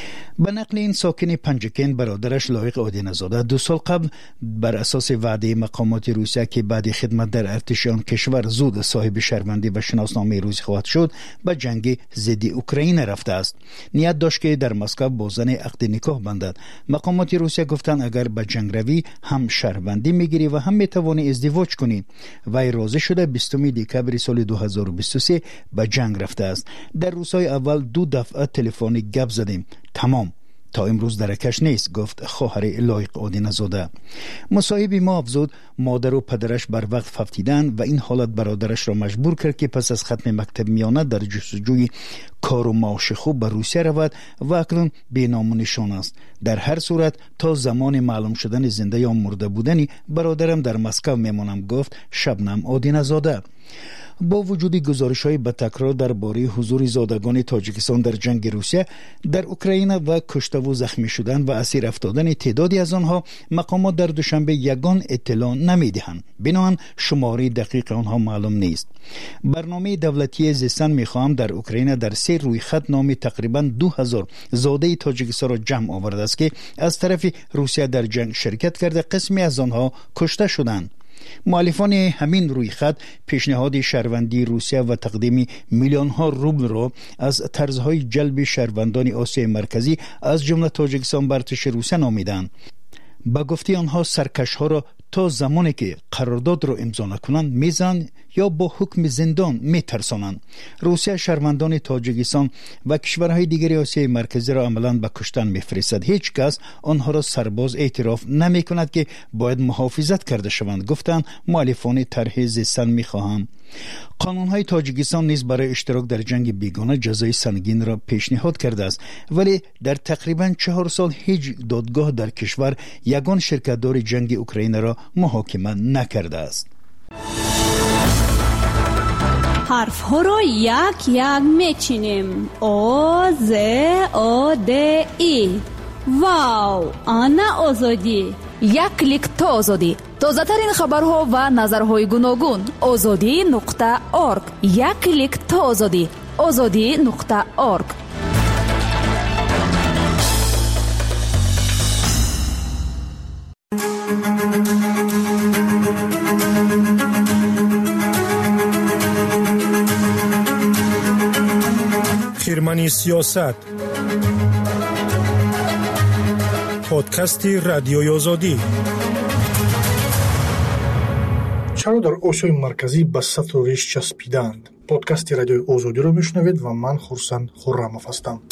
به نقل این ساکن پنجکن برادرش لایق آدینزاده دو سال قبل بر اساس وعده مقامات روسیه که بعد خدمت در ارتش آن کشور زود صاحب شهروندی و شناسنامه روسی خواهد شد به جنگ ضد اوکراین رفته است. نیت داشت که در مسکو با زن عقد نکاح بندد. مقامات روسیه گفتند اگر به جنگ روی هم شهروندی میگیری و هم میتوانی ازدواج کنی. وی راضی شده بیستم دکبر سال دو هزار و بیست و سه به جنگ رفته است. در روزهای اول دو دفعه تلفنی گپ زدیم. تمام. تا امروز درکش نیست، گفت خواهر لایق آدینزاده. مصاحب ما افزود مادر و پدرش بر وقت فوتیدن و این حالت برادرش را مجبور کرد که پس از ختم مکتب میانه در جستجوی کار و معاش خوب به روسیه رود و اکنون بی‌نام و نشان است. در هر صورت تا زمان معلوم شدن زنده یا مرده بودنی برادرم در مسکو میمانم، گفت شبنم آدینزاده. با وجود گزارش‌های به تکرار درباره حضور زادگان تاجیکستان در جنگ روسیه در اوکراین و کشته و زخمی شدن و اسیر افتادن تعدادی از آنها، مقامات در دوشنبه یگان اطلاع نمی‌دهند. بنابراین شماره دقیق آنها معلوم نیست. برنامه دولتی زیستن می‌خواهم در اوکراین در سه روی خط نام تقریباً دو هزار زاده تاجیکستان را جمع آورده است که از طرف روسیه در جنگ شرکت کرده. قسمی از آنها کشته شدند. مؤلفان همین روی خط پیشنهاد شهروندی روسیه و تقدیم میلیون ها روبل را از طرزهای جلب شهروندان آسیای مرکزی از جمله تاجیکستان بر ارتش روسیه نامیدند. با گفته آنها سرکش ها را تا زمانی که قرارداد را امضا نکنند میزنند یا با حکم زندان میترسانند. روسیه شهروندان تاجیکستان و کشورهای دیگر آسیای مرکزی را عملاً به کشتن میفرستد. هیچ کس آنها را سرباز اعتراف نمی کند که باید محافظت کرده شوند، گفتند مؤلفان طرح زیستن میخواهم. قانون‌های تاجیکستان نیز برای اشتراک در جنگ بیگانه جزای سنگین را پیشنهاد کرده است، ولی در تقریباً چهار سال هیچ دادگاه در کشور یگان شرکت‌دار جنگ اوکراین را محاکمه نکرده است. حرف ها را یک یک میچینیم. او ز او د ای. واو، آنا آزادی. یک کلیک تا آزادی. تازه ترین خبرها و نظرهای گوناگون. آزادی نقطه اورگ. یک کلیک تا آزادی. آزادی نقطه اورگ. خیرمنی سیاست، پادکستی رادیوی آزادی. چرا در آسیای مرکزی به سطل و ریش چسبیدند؟ پادکست رادیوی آزادی را میشنوید و من خورسند خرم‌اف هستم.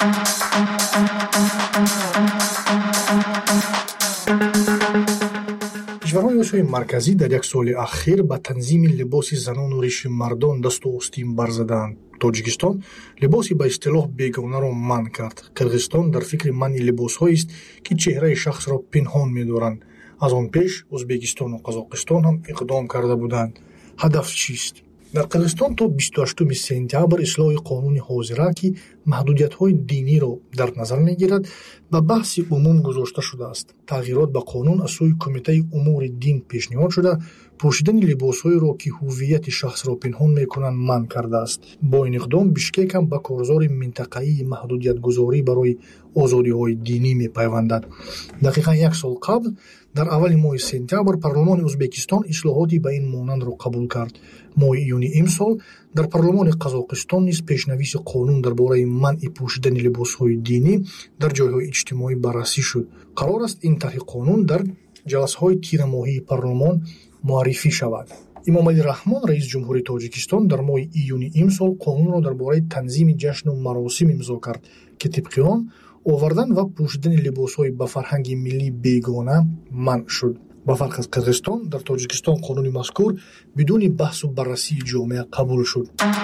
کشورهای آسیای مرکزی در یک سال اخیر به تنظیم لباس زنان و ریش مردان دست و آستین برزدند. تاجیکستان لباسی به اصطلاح بیگانه را منع کرد. قرغیزستان در فکر منع لباس‌هایی است که چهره شخص را پنهان می‌دارند. از آن پیش ازبکستان و قزاقستان هم اقدام کرده بودند. هدف چیست؟ در قرغیزستان تا بیست و هشتم سپتامبر اصلاح قانون حاضره که محدودیت‌های دینی را در نظر می‌گیرد به بحث عموم گذاشته شده است. تغییرات به قانون از سوی کمیته امور دین پیشنهاد شده пӯшидани либосҳоеро ки ҳуввияти шахсро пинҳон мекунанд манъ кардааст. Бо ин иқдом Бишкек ҳам ба корзори минтақаии маҳдудиятгузорӣ барои озодиҳои динӣ мепайвандад. Дақиқан як сол қабл дар аввали моҳи сентябр парлумони Ӯзбекистон ислоҳоти ба ин монандро қабул кард. Моҳи июни имсол дар парлумони Қазоқистон низ пешнависи қонун дар бораи манъи пӯшидани либосҳои динӣ дар ҷойҳои иҷтимоӣ баррасӣ шуд. Қарор аст ин тарҳи қонун дар ҷаласаҳои тирамоҳии парлумон муаррифӣ шавад. Эмомалӣ Раҳмон, раис ҷумҳури Тоҷикистон, дар моҳи июни имсол қонунро дар бораи танзими ҷашну маросим имзо кард, ки тибқи он овардан ва пӯшидани либосҳои ба фарҳанги миллӣ бегона манъ шуд. ба фарқ аз Қирғизистон, дар Тоҷикистон қонуни мазкур бидуни баҳсу баррасии ҷомеа қабул шуд.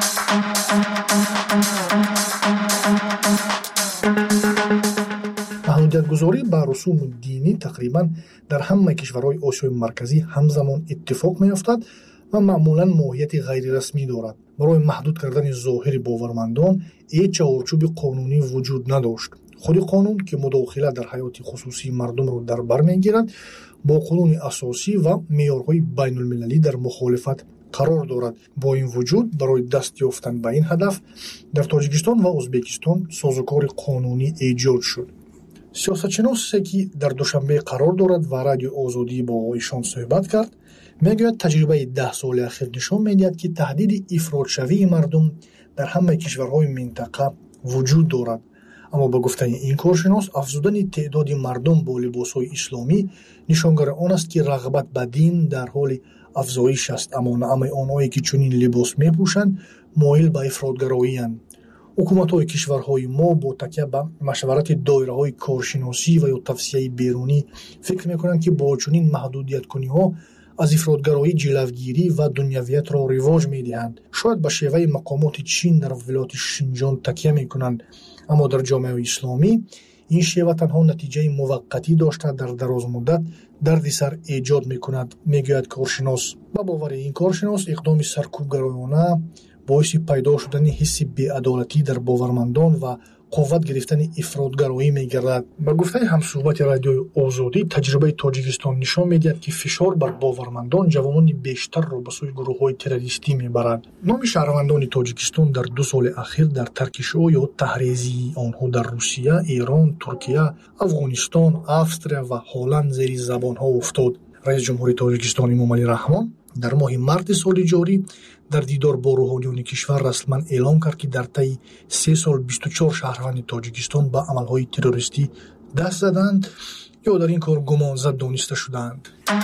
маҳдудиятгузорӣ ба русуми динӣ тақрибан дар ҳамаи кишварҳои Осиёи Марказӣ ҳамзамон иттифоқ меёфтад ва маъмулан моҳияти ғайрирасмӣ дорад. Барои маҳдуд кардани зоҳири бовармандон ҳеҷ чаҳорчӯби қонунӣ вуҷуд надошт. худи қонун, ки мудохила дар ҳаёти хусусии мардумро дар бар мегирад, бо қонуни асосӣ ва меъёрҳои байнулмилалӣ дар мухолифат қарор дорад. Бо ин вуҷуд, барои даст ёфтан ба ин ҳадаф дар Тоҷикистон ва Ӯзбекистон созукори қонунӣ эҷод шуд. сиёсатшиносе, ки дар душанбе қарор дорад ва радиои Озодӣ бо ишон суҳбат кард, мегӯяд таҷрибаи даҳ соли ахир нишон медиҳад, ки таҳдиди ифротшавии мардум дар ҳамаи кишварҳои минтақа вуҷуд дорад. аммо ба гуфтани ин коршинос, афзудани теъдоди мардум бо либосҳои исломӣ нишонгари он аст, ки рағбат ба дин дар ҳоли афзоиш аст, аммо наъмаи онҳое, ки чунин либос мепӯшанд, моил ба ифротгароиянд. ҳукуматҳои кишварҳои мо бо такя ба машварати доираҳои коршиносӣ ва ё тавсияи берунӣ фикр мекунанд, ки бо чунин маҳдудияткуниҳо аз ифротгароӣ ҷилавгирӣ ва дунявиятро ривоҷ медиҳанд. шояд ба шеваи мақомоти Чин дар вилояти Шинҷон такя мекунанд, аммо дар ҷомеаи исломӣ ин шева танҳо натиҷаи муваққатӣ дошта дар дарозмуддат дарди сар эҷод мекунад, мегӯяд коршинос. ба бовари ин коршинос, иқдоми саркӯбгароёна боиси пайдо шудани ҳисси беадолатӣ дар бовармандон ва қувват гирифтани ифротгароӣ мегардад. Ба гуфтаи ҳамсуҳбати радиои Озодӣ, таҷрибаи Тоҷикистон нишон медиҳад, ки фишор бар бовармандон ҷавонони бештарро ба сӯи гурӯҳҳои террористӣ мебарад. номи шаҳрвандони Тоҷикистон дар ду соли ахир дар таркишо ё таҳризии онҳо дар Русия, Эрон, Туркия, Афғонистон, Австрия ва Ҳолланд зери забонҳо уфтод. раис ҷумҳури Тоҷикистон Эмомалӣ Раҳмон дар моҳи марти соли ҷорӣ дар дидор бо рӯҳониёни кишвар расман эълон кард, ки дар таи се сол бисту чор шаҳрванди Тоҷикистон ба амалҳои террористӣ даст заданд ё дар ин кор гумонзад дониста шудаанд.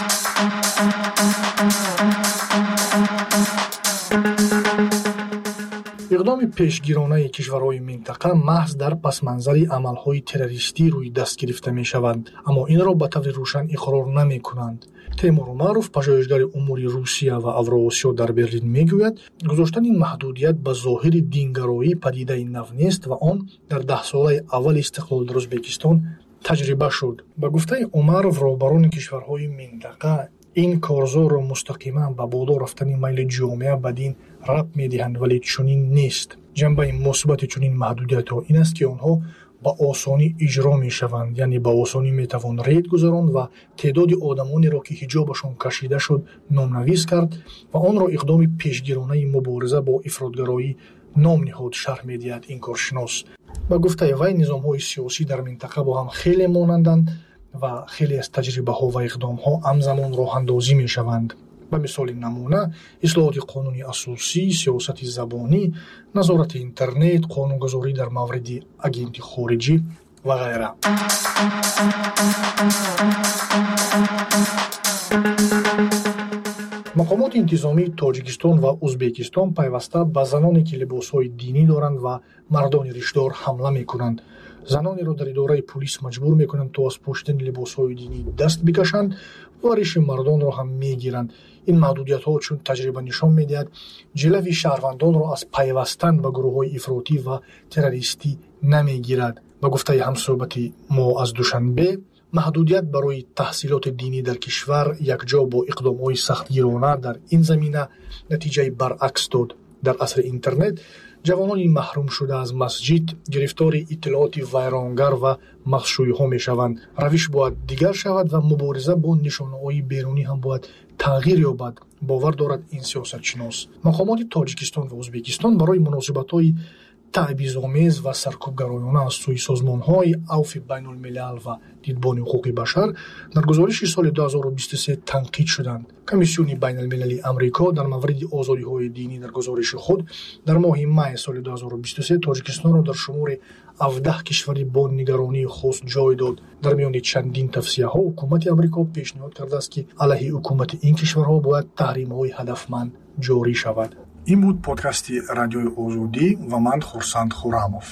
иқдоми пешгиронаи кишварҳои минтақа маҳз дар пасманзари амалҳои террористӣ рӯи даст гирифта мешавад, аммо инро ба таври рӯшан иқрор намекунанд. Теймур Умаров, пажоҳишгари умури Русия ва Авроосиё дар Берлин мегӯяд, гузоштани маҳдудият ба зоҳири дингароӣ падидаи нав нест ва он дар даҳсолаи аввали истиқлол дар Ӯзбекистон таҷриба шуд. Ба гуфтаи Умаров, роҳбарони кишварҳои минтақа ин корзорро мустақиман ба боло рафтани майли ҷомеа ба дин рабт медиҳанд, вале чунин нест. ҷанбаи мусбати чунин маҳдудиятҳо ин аст, ки онҳо ба осонӣ иҷро мешаванд, яъне ба осонӣ метавон рейд гузаронд ва теъдоди одамонеро, ки ҳиҷобашон кашида шуд, номнавис кард ва онро иқдоми пешгиронаи мубориза бо ифротгароӣ ном ниҳод, шарҳ медиҳад ин коршинос. ба гуфтаи вай, низомҳои сиёсӣ дар минтақа бо ҳам хеле монанданд ва хеле аз таҷрибаҳо ва иқдомҳо ҳамзамон роҳандозӣ мешаванд. ба мисоли намуна, ислоҳоти қонуни асосӣ, сиёсати забонӣ, назорати интернет, қонунгузорӣ дар мавриди агенти хориҷӣ ва ғайра. мақомоти интизомии Тоҷикистон ва Ӯзбекистон пайваста ба заноне, ки либосҳои динӣ доранд ва мардони ришдор ҳамла мекунанд. Занонеро дар идораи пулис маҷбур мекунанд, то аз пӯшидани либосҳои динӣ даст бикашанд ва риши мардонро ҳам мегиранд. ин маҳдудиятҳо, чун таҷриба нишон медиҳад, ҷилави шаҳрвандонро аз пайвастан ба гурӯҳҳои ифротӣ ва террористӣ намегирад. ба гуфтаи ҳамсуҳбати мо аз Душанбе, маҳдудият барои таҳсилоти динӣ дар кишвар якҷо бо иқдомҳои сахтгирона дар ин замина натиҷаи баръакс дод. дар асри интернет ҷавонони маҳрум шуда аз масҷид гирифтори иттилооти вайронгар ва махшӯйиҳо мешаванд. равиш бояд дигар шавад ва мубориза бо нишонаҳои берунӣ ҳам бояд тағйир ёбад, бовар дорад ин сиёсатшинос. мақомоти Тоҷикистон ва Ӯзбекистон барои муносибатҳои таъбизомез ва саркӯбгароёна аз сӯи созмонҳои авфи байнулмилал ва дидбони ҳуқуқи башар дар гузориши соли ду ҳазору бисту се танқид шуданд. Комиссиони байналмилалии Амрико дар мавриди озодиҳои динӣ дар гузориши худ дар моҳи май соли ду ҳазору бисту се Тоҷикистонро дар шумори ҳавдаҳ кишвари бо нигаронии хус ҷой дод. дар миёни чандин тавсияҳо ҳукумати Амрико пешниҳод кардааст ки алайҳи ҳукумати ин кишварҳо бояд таҳримҳои ҳадафманд ҷорӣ шавад. ин буд подкасти радиои озодӣ ва ман Хурсанд Хурамов.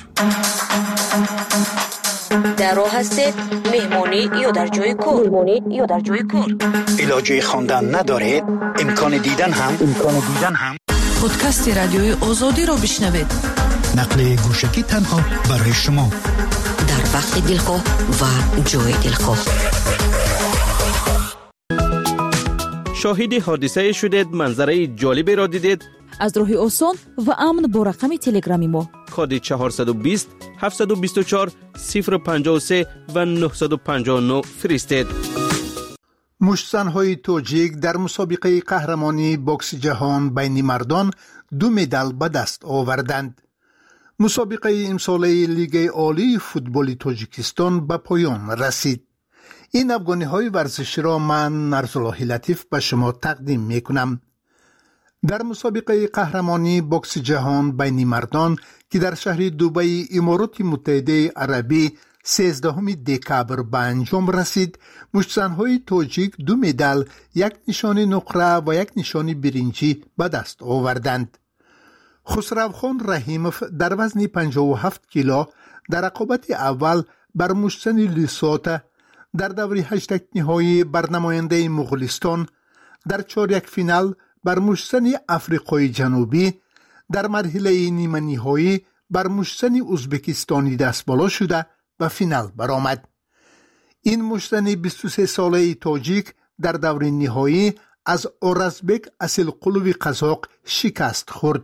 дар роҳ ҳастед меҳмонӣ ё дар ҷойи кор меҳмонӣ ё дар ҷойи кор илоҷи хондан надоред имкони дидан ҳам имкони дидан ҳам подкасти радиои озодиро бишнавед. нақли гӯшагӣ танҳо барои шумо дар вақти дилхоҳ ва ҷои дилхоҳ. شاهد حادثه شدید، منظره جالبی را دیدید؟ از راه آسان و امن با رقم تلگرامی ما کد چهارصد و بیست هفتصد و بیست و چهار صفر پنجاه و سه و نهصد و پنجاه و نه فرستید. مشتزن‌های توجیک در مسابقه قهرمانی بوکس جهان بین مردان دو مدال به دست آوردند. مسابقه امساله لیگ عالی فوتبال تاجیکستان به پایان رسید. این افغانی‌های ورزشی را من نرزالله لطیف به شما تقدیم می‌کنم. در مسابقه قهرمانی بوکس جهان بین مردان که در شهر دبی امارات متحده عربی سیزدهم دکبر به انجام رسید، مشتزن‌های تاجیک دو مدال، یک نشان نقره و یک نشان برنجی به دست آوردند. خسروخان رحیموف در وزن پنجاه و هفت کیلو در رقابت اول بر مشتزن لیسوت در دور هشت نهایی بر نماینده مغولستان، در چهارک فینال بر مشتزن افریقای جنوبی، در مرحله نیمه نهایی بر مشتزن ازبکستانی دست بالا شده و فینال برآمد. این مشتزن بیست و سه ساله تاجیک در دور نهایی از اورزبک اصلقلوی قزاق شکست خورد.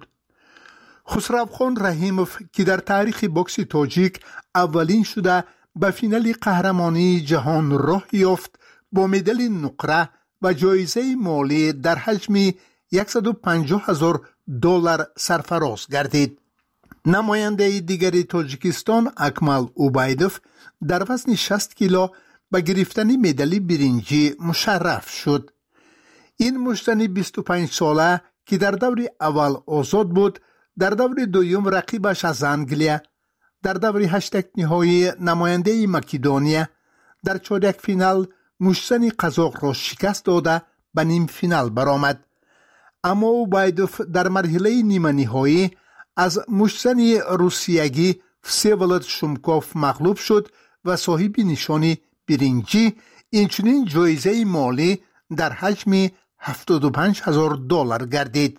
خسروخان رحیموف که در تاریخ بوکس تاجیک اولین شده به فینال قهرمانی جهان راه یافت، با مدال نقره و جایزه مالی در حجم صد و پنجاه هزار دلار سرفراز گردید. نماینده دیگری تاجیکستان اکمل اوبایدوف در وزن شصت کیلو به گرفتن مدال برنجی مشرف شد. این مشتزن بیست و پنج ساله که در دور اول آزاد بود، در دور دوم رقیبش از انگلیا، در دور هشتک نهایی نماینده مکدونیا، در چهارک فینال مشتزن قزاق را شکست داده به نیم فینال برآمد. اما اوبایدوف در مرحله نیمه نهایی از مشتزن روسیگی فسیولد شومکوف مغلوب شد و صاحب نشان برنجی، اینچنین جایزه مالی در حجم هفتاد و پنج هزار دلار گردید.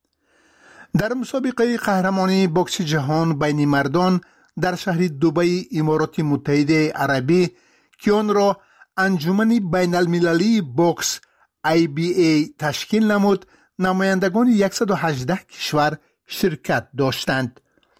در مسابقه قهرمانی بوکس جهان بین مردان در شهر دبی امارات متحده عربی که آن را انجمن بین المللی بوکس آی بی ای تشکیل نمود، نمایندگان صد و هجده کشور شرکت داشتند.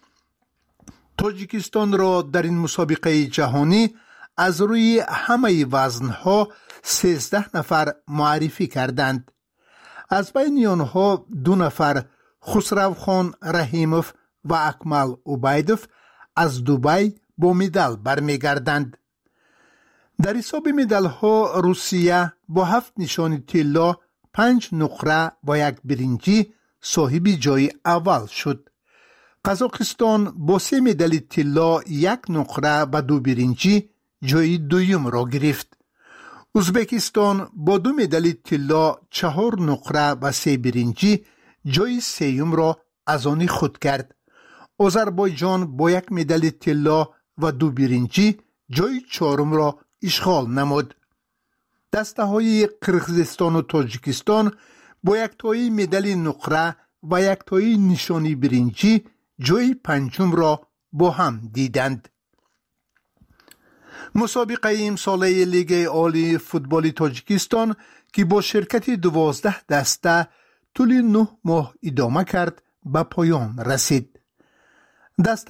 تاجیکستان را در این مسابقه جهانی از روی همه وزنها سیزده نفر معرفی کردند. از بین آنها دو نفر خسروخان رحیموف و اکمل اوبایدوف از دبی با مدال برمیگردند. در حساب مدال ها روسیه با هفت نشان طلا، پنج نقره و یک برنجی صاحب جای اول شد. قزاقستان با سه مدال طلا، یک نقره و دو برنجی جای دوم را گرفت. ازبکستان با دو مدال طلا، چهار نقره و سه برنجی جای سوم را از آن خود کرد. آذربایجان با یک مدال طلا و دو برنجی جای چهارم را اشغال نمود. دسته های قرقیزستان و تاجیکستان با یک تایی مدال نقره و یک تایی نشانی برنجی جای پنجم را با هم دیدند. مسابقه امساله لیگ عالی فوتبال تاجیکستان که با شرکت دوازده دسته طول نه ماه ادامه کرد به پایان رسید. دست